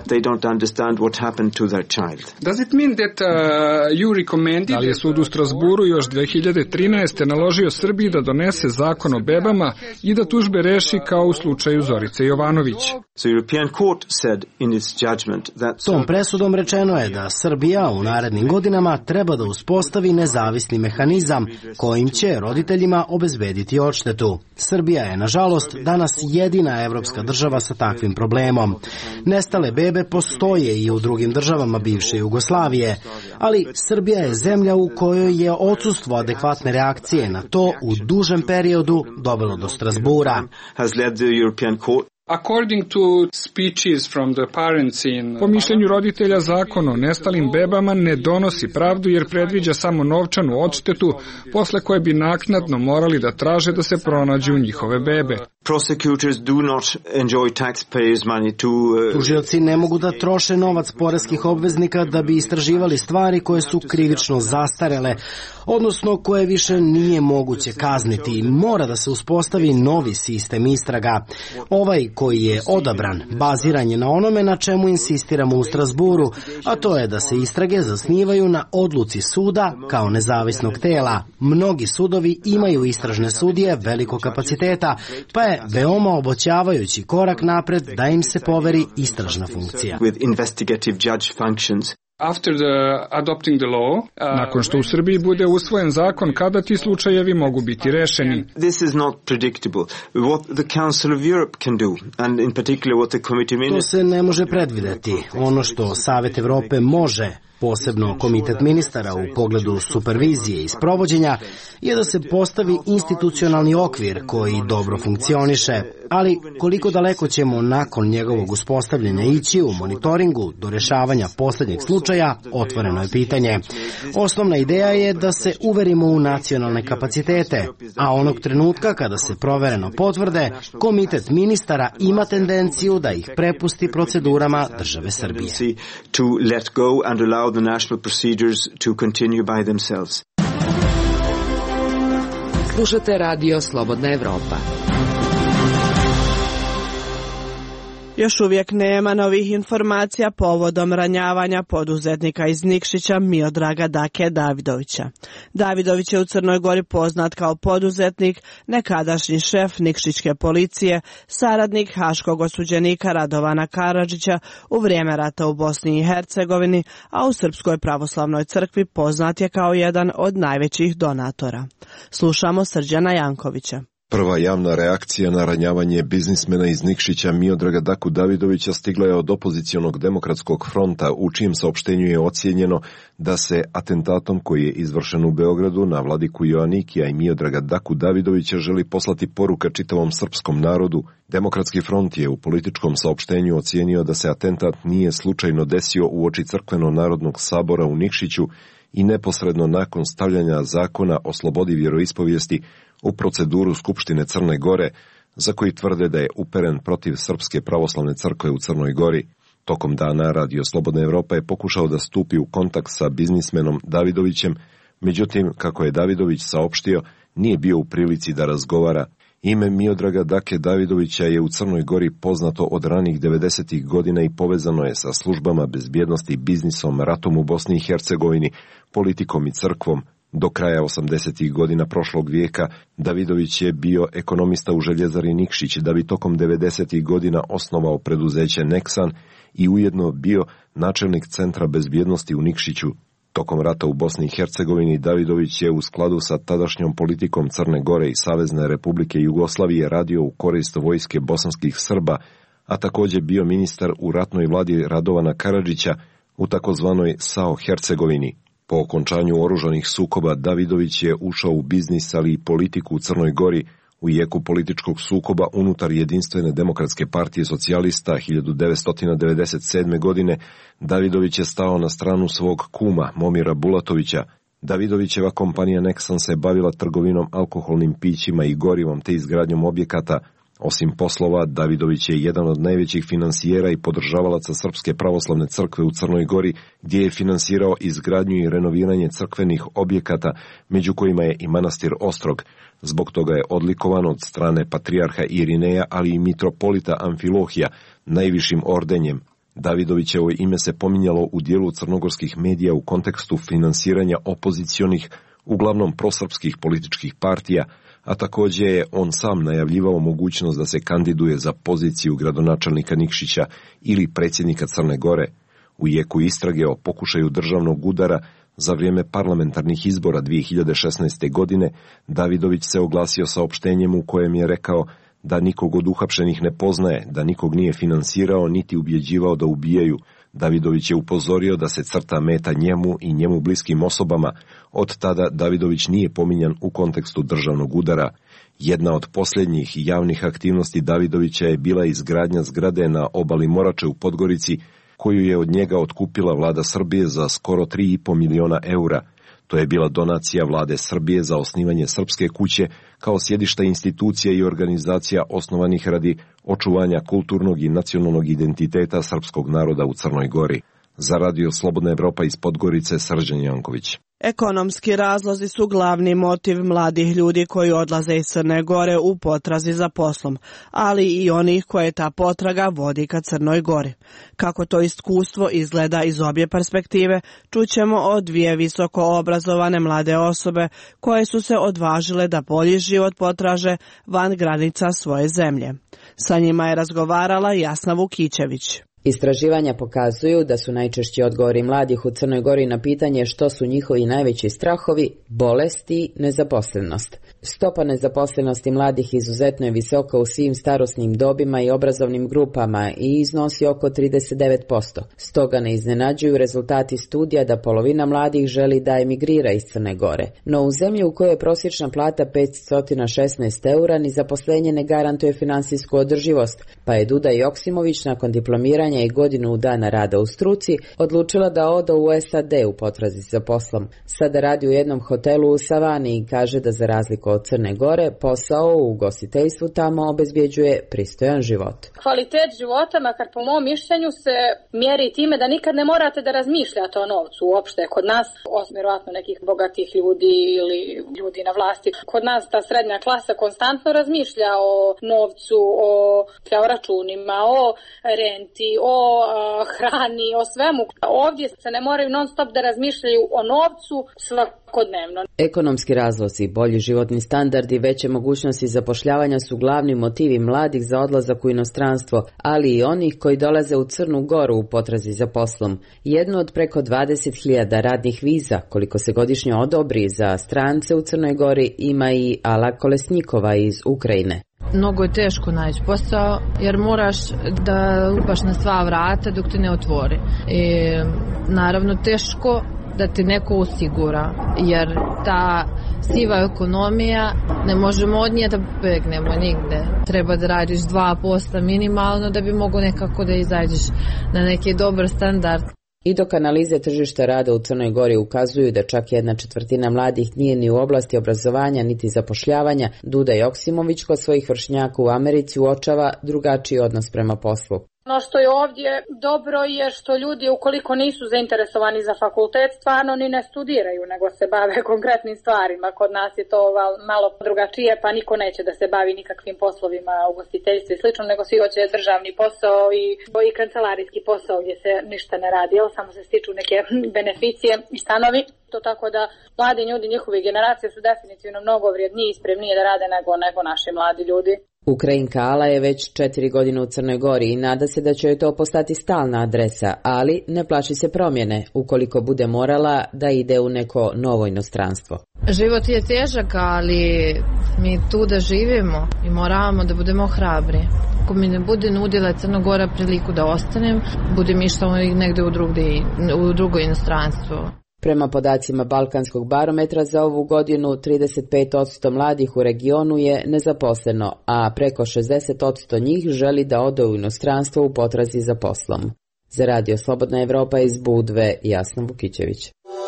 Da li je sud u Strasburu još 2013. naložio Srbiji da donese zakon o bebama i da tužbe reši kao u slučaju Zorice Jovanović? Tom presudom rečeno je da Srbija u narednim godinama treba da uspostavi nezavisni mehanizam kojim će roditeljima obezbediti odštetu. Srbija je, nažalost, danas jedina evropska država sa takvim problemom. Nestale bebe postoje i u drugim državama bivše Jugoslavije, ali Srbija je zemlja u kojoj je odsustvo adekvatne reakcije na to u dužem periodu dovelo do Strasbura. Po mišljenju roditelja, zakon o nestalim bebama ne donosi pravdu jer predviđa samo novčanu odštetu posle koje bi naknadno morali da traže da se pronađu njihove bebe. Tužioci ne mogu da troše novac poreskih obveznika da bi istraživali stvari koje su krivično zastarele, odnosno koje više nije moguće kazniti. Mora da se uspostavi novi sistem istraga. Ovaj koji je odabran baziran je na onome na čemu insistiramo u Strasburu, a to je da se istrage zasnivaju na odluci suda kao nezavisnog tela. Mnogi sudovi imaju istražne sudije velikog kapaciteta, pa je veoma obećavajući korak napred da im se poveri istražna funkcija. Nakon što u Srbiji bude usvojen zakon, kada ti slučajevi mogu biti rešeni? To se ne može predvideti. Ono što Savet Evrope može, posebno Komitet ministara u pogledu supervizije i sprovođenja, je da se postavi institucionalni okvir koji dobro funkcioniše, ali koliko daleko ćemo nakon njegovog uspostavljanja ići u monitoringu do rešavanja poslednjeg slučaja, otvoreno je pitanje. Osnovna ideja je da se uverimo u nacionalne kapacitete, a onog trenutka kada se provereno potvrde, Komitet ministara ima tendenciju da ih prepusti procedurama države Srbije. The national procedures to continue by themselves. Slušate Radio Slobodna Evropa. Još uvijek nema novih informacija povodom ranjavanja poduzetnika iz Nikšića Miodraga Dake Davidovića. Davidović je u Crnoj Gori poznat kao poduzetnik, nekadašnji šef Nikšićke policije, saradnik haškog osuđenika Radovana Karadžića u vrijeme rata u Bosni i Hercegovini, a u Srpskoj pravoslavnoj crkvi poznat je kao jedan od najvećih donatora. Slušamo Srđana Jankovića. Prva javna reakcija na ranjavanje biznismena iz Nikšića Miodraga Daku Davidovića stigla je od opozicionog demokratskog fronta, u čijem saopštenju je ocijenjeno da se atentatom koji je izvršen u Beogradu na vladiku Joanikija i Miodraga Daku Davidovića želi poslati poruka čitavom srpskom narodu. Demokratski front je u političkom saopštenju ocijenio da se atentat nije slučajno desio uoči Crkveno-narodnog sabora u Nikšiću i neposredno nakon stavljanja zakona o slobodi vjeroispovijesti u proceduru Skupštine Crne Gore, za koji tvrde da je uperen protiv Srpske pravoslavne crkve u Crnoj Gori. Tokom dana Radio Slobodna Evropa je pokušao da stupi u kontakt sa biznismenom Davidovićem, međutim, kako je Davidović saopštio, nije bio u prilici da razgovara. Ime Miodraga Dake Davidovića je u Crnoj Gori poznato od ranih 90. godina i povezano je sa službama bezbjednosti, biznisom, ratom u Bosni i Hercegovini, politikom i crkvom. Do kraja 80. godina prošlog vijeka Davidović je bio ekonomista u željezari Nikšić, da bi tokom 90. godina osnovao preduzeće Nexan i ujedno bio načelnik centra bezbjednosti u Nikšiću. Tokom rata u Bosni i Hercegovini Davidović je u skladu sa tadašnjom politikom Crne Gore i Savezne Republike Jugoslavije radio u korist vojske bosanskih Srba, a također bio ministar u ratnoj vladi Radovana Karadžića u takozvanoj SAO Hercegovini. Po okončanju oružanih sukoba Davidović je ušao u biznis, ali i politiku u Crnoj Gori u jeku političkog sukoba unutar Jedinstvene demokratske partije socijalista 1997. godine. Davidović je stao na stranu svog kuma Momira Bulatovića. Davidovićeva kompanija Nexan se bavila trgovinom alkoholnim pićima i gorivom te izgradnjom objekata. Osim poslova, Davidović je jedan od najvećih finansijera i podržavalaca Srpske pravoslavne crkve u Crnoj Gori, gdje je finansirao izgradnju i renoviranje crkvenih objekata, među kojima je i manastir Ostrog. Zbog toga je odlikovan od strane patrijarha Irineja, ali i mitropolita Amfilohija, najvišim ordenjem. Davidovićevo ime se pominjalo u dijelu crnogorskih medija u kontekstu finansiranja opozicionih, uglavnom prosrpskih političkih partija, a također je on sam najavljivao mogućnost da se kandiduje za poziciju gradonačelnika Nikšića ili predsjednika Crne Gore. U jeku istrage o pokušaju državnog udara za vrijeme parlamentarnih izbora 2016. godine, Davidović se oglasio saopštenjem u kojem je rekao da nikog od uhapšenih ne poznaje, da nikog nije finansirao niti ubjeđivao da ubijaju. Davidović je upozorio da se crta meta njemu i njemu bliskim osobama. Od tada Davidović nije pominjan u kontekstu državnog udara. Jedna od posljednjih javnih aktivnosti Davidovića je bila izgradnja zgrade na obali Morače u Podgorici, koju je od njega otkupila vlada Srbije za skoro 3,5 miliona eura. To je bila donacija vlade Srbije za osnivanje Srpske kuće kao sjedišta institucija i organizacija osnovanih radi očuvanja kulturnog i nacionalnog identiteta srpskog naroda u Crnoj Gori. Za Radio Slobodna Evropa iz Podgorice, Srđan Janković. Ekonomski razlozi su glavni motiv mladih ljudi koji odlaze iz Crne Gore u potrazi za poslom, ali i onih koje ta potraga vodi ka Crnoj Gori. Kako to iskustvo izgleda iz obje perspektive, čućemo od dvije visoko obrazovane mlade osobe koje su se odvažile da bolji život potraže van granica svoje zemlje. Sa njima je razgovarala Jasna Vukićević. Istraživanja pokazuju da su najčešći odgovori mladih u Crnoj Gori na pitanje što su njihovi najveći strahovi, bolesti i nezaposlenost. Stopa nezaposlenosti mladih izuzetno je visoka u svim starosnim dobima i obrazovnim grupama i iznosi oko 39%. Stoga ne iznenađuju rezultati studija da polovina mladih želi da emigrira iz Crne Gore. No u zemlji u kojoj je prosječna plata 516 eura ni zaposlenje ne garantuje finansijsku održivost, pa je Duda Joksimović nakon diplomiranja i godinu dana rada u struci odlučila da ode u SAD u potrazi za poslom. Sada radi u jednom hotelu u Savani i kaže da za razliku od Crne Gore posao u ugostiteljstvu tamo obezbjeđuje pristojan život. Kvalitet života, makar po mom mišljenju, se mjeri time da nikad ne morate da razmišljate o novcu uopšte. Kod nas, osim vjerovatno nekih bogatih ljudi ili ljudi na vlasti, kod nas ta srednja klasa konstantno razmišlja o novcu, o računima, o renti, o hrani, o svemu. Ovdje se ne moraju non stop da razmišljaju o novcu svakodnevno. Ekonomski razlozi, bolji životni standard i veće mogućnosti zapošljavanja su glavni motivi mladih za odlazak u inostranstvo, ali i onih koji dolaze u Crnu Goru u potrazi za poslom. Jedno od preko 20.000 radnih viza, koliko se godišnje odobri za strance u Crnoj Gori, ima i Ala Kolesnikova iz Ukrajine. Mnogo je teško naći posao jer moraš da lupaš na sva vrata dok te ne otvori. I naravno teško da te neko osigura jer ta siva ekonomija ne možemo od nje da begnemo nigde. Treba da radiš 2% minimalno da bi mogo nekako da izađeš na neki dobar standard. I dok analize tržišta rada u Crnoj Gori ukazuju da čak 1/4 mladih nije ni u oblasti obrazovanja niti zapošljavanja, Duda Joksimović kod svojih vršnjaka u Americi uočava drugačiji odnos prema poslu. Ono što je ovdje dobro je što ljudi ukoliko nisu zainteresovani za fakultet stvarno ni ne studiraju nego se bave konkretnim stvarima. Kod nas je to malo drugačije pa niko neće da se bavi nikakvim poslovima ugostiteljstva i slično nego svi hoće državni posao i kancelarijski posao gdje se ništa ne radi. Samo se stiču neke beneficije i stanovi. To tako da mladi ljudi njihove generacije su definitivno mnogo vrijedniji i spremnije da rade nego naši mladi ljudi. Ukrajinka Ala je već 4 godine u Crnoj Gori i nada se da će joj to postati stalna adresa, ali ne plaši se promjene ukoliko bude morala da ide u neko novo inostranstvo. Život je težak, ali mi tu da živimo i moramo da budemo hrabri. Ako mi ne bude nudila Crna Gora priliku da ostanem, budem išla negde u drugo inostranstvo. Prema podacima Balkanskog barometra za ovu godinu 35% mladih u regionu je nezaposleno, a preko 60% njih želi da ode u inostranstvo u potrazi za poslom. Za Radio Slobodna Evropa iz Budve, Jasna Vukićević.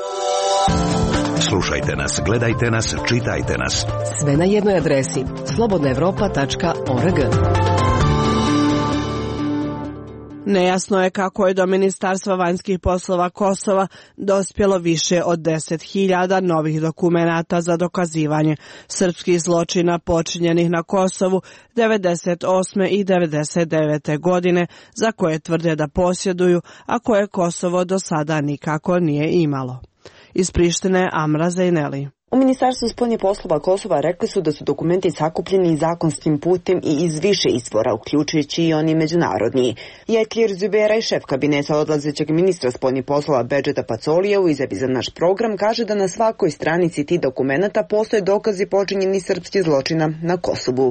Slušajte nas, gledajte nas, čitajte nas. Sve na jednoj adresi slobodnaevropa.org. Nejasno je kako je do Ministarstva vanjskih poslova Kosova dospjelo više od 10.000 novih dokumenata za dokazivanje srpskih zločina počinjenih na Kosovu 98. i 99. godine, za koje tvrde da posjeduju, a koje Kosovo do sada nikako nije imalo. Iz Prištine, Amra Zejneli. U Ministarstvu spoljnih poslova Kosova rekli su da su dokumenti sakupljeni zakonskim putem i iz više izvora, uključujući i oni međunarodni. Jetlir Züberaj, šef kabineta odlazećeg ministra spoljnih poslova Bedžeta Pacolija, u izjavi za naš program kaže da na svakoj stranici tih dokumenata postoje dokazi počinjenih srpskih zločina na Kosovu.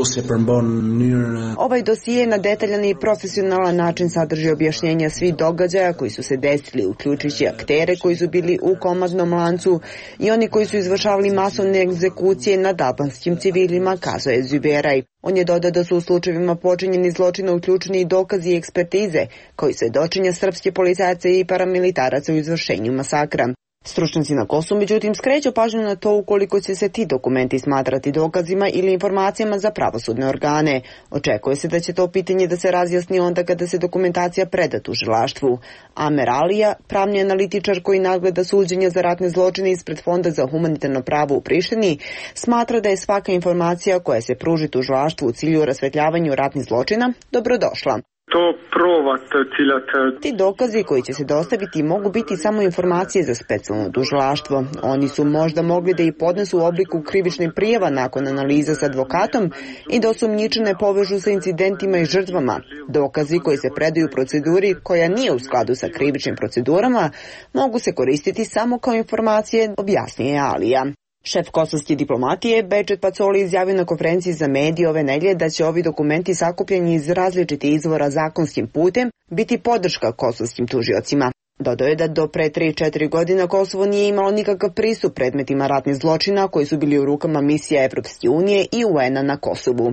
Ovaj dosije na detaljan i profesionalan način sadrži objašnjenja svih događaja koji su se desili, uključujući aktere koji su bili u komandnom lancu i oni koji su izvršavali masovne egzekucije nad albanskim civilima, kazuje Züberaj. On je dodao da su u slučajevima počinjeni zločina uključeni i dokazi i ekspertize koji svedočenja srpske policajce i paramilitaraca u izvršenju masakra. Stručnjaci na Kosovu međutim skreću pažnju na to ukoliko će se ti dokumenti smatrati dokazima ili informacijama za pravosudne organe. Očekuje se da će to pitanje da se razjasni onda kada se dokumentacija preda tužilaštvu. Amer Alija, pravni analitičar koji nadgleda suđenja za ratne zločine ispred Fonda za humanitarno pravo u Prištini, smatra da je svaka informacija koja se pruži tužilaštvu u cilju rasvetljavanju ratnih zločina dobrodošla. Ti dokazi koji će se dostaviti mogu biti samo informacije za specijalno tužilaštvo. Oni su možda mogli da ih podnesu u obliku krivičnih prijava nakon analiza s advokatom i da osumnjičene povežu sa incidentima i žrtvama. Dokazi koji se predaju u proceduri koja nije u skladu sa krivičnim procedurama mogu se koristiti samo kao informacije, objasnije Alija. Šef kosovske diplomatije Bečet Pacoli izjavio na konferenciji za medije ove nedelje da će ovi dokumenti sakupljeni iz različitih izvora zakonskim putem biti podrška kosovskim tužiocima. Dodao je da do pre 3-4 godina Kosovo nije imalo nikakav pristup predmetima ratnih zločina koji su bili u rukama misija Evropske unije i UN-a na Kosovu.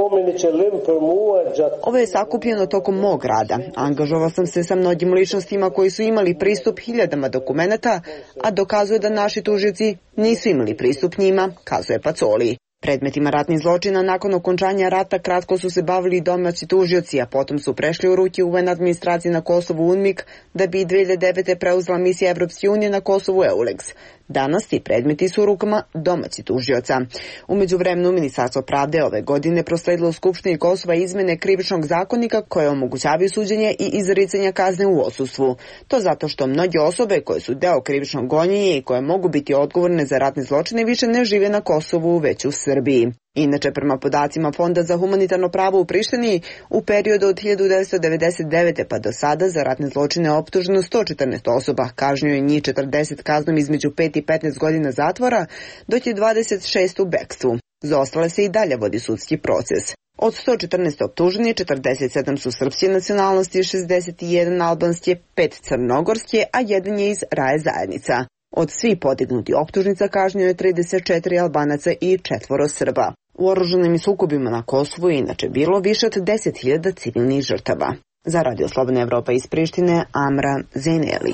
Ovo je sakupljeno tokom mog rada. Angažovao sam se sa mnogim ličnostima koji su imali pristup hiljadama dokumenata, a dokazuje da naši tužioci nisu imali pristup njima, kazuje Pacoli. Predmetima ratnih zločina nakon okončanja rata kratko su se bavili domaći tužioci, a potom su prešli u ruke UN administracije na Kosovu UNMIK, da bi 2009. preuzela misija Evropske unije na Kosovu EULEX. Danas ti predmeti su u rukama domaći tužioca. U međuvremenu Ministarstvo pravde ove godine prosledilo u Skupštini Kosova izmene krivičnog zakonika koje omogućavaju suđenje i izricanje kazne u odsustvu. To zato što mnoge osobe koje su deo krivičnog gonjenja i koje mogu biti odgovorne za ratne zločine više ne žive na Kosovu, već u Srbiji. Inače, prema podacima Fonda za humanitarno pravo u Prištini, u periodu od 1999. pa do sada za ratne zločine optuženo 114 osoba, kažnjeno je njih 40 kaznom između 5 i 15 godina zatvora, dok je 26 u bekstvu. Za ostale se i dalje vodi sudski proces. Od 114 optuženih, 47 su srpske nacionalnosti, 61 albanske, 5 crnogorske, a jedan je iz Raje zajednica. Od svih podignuti optužnica kažnjeno je 34 Albanaca i 4 Srba. U oružanim sukobima na Kosovu je inače bilo više od 10.000 civilnih žrtava. Za Radio Slobodna Evropa iz Prištine, Amra Zeneli.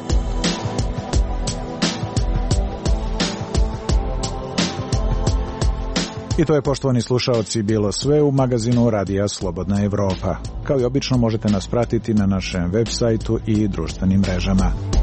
I to je, poštovani slušaoci, bilo sve u magazinu Radija Slobodna Evropa. Kao i obično možete nas pratiti na našem web sajtu i društvenim mrežama.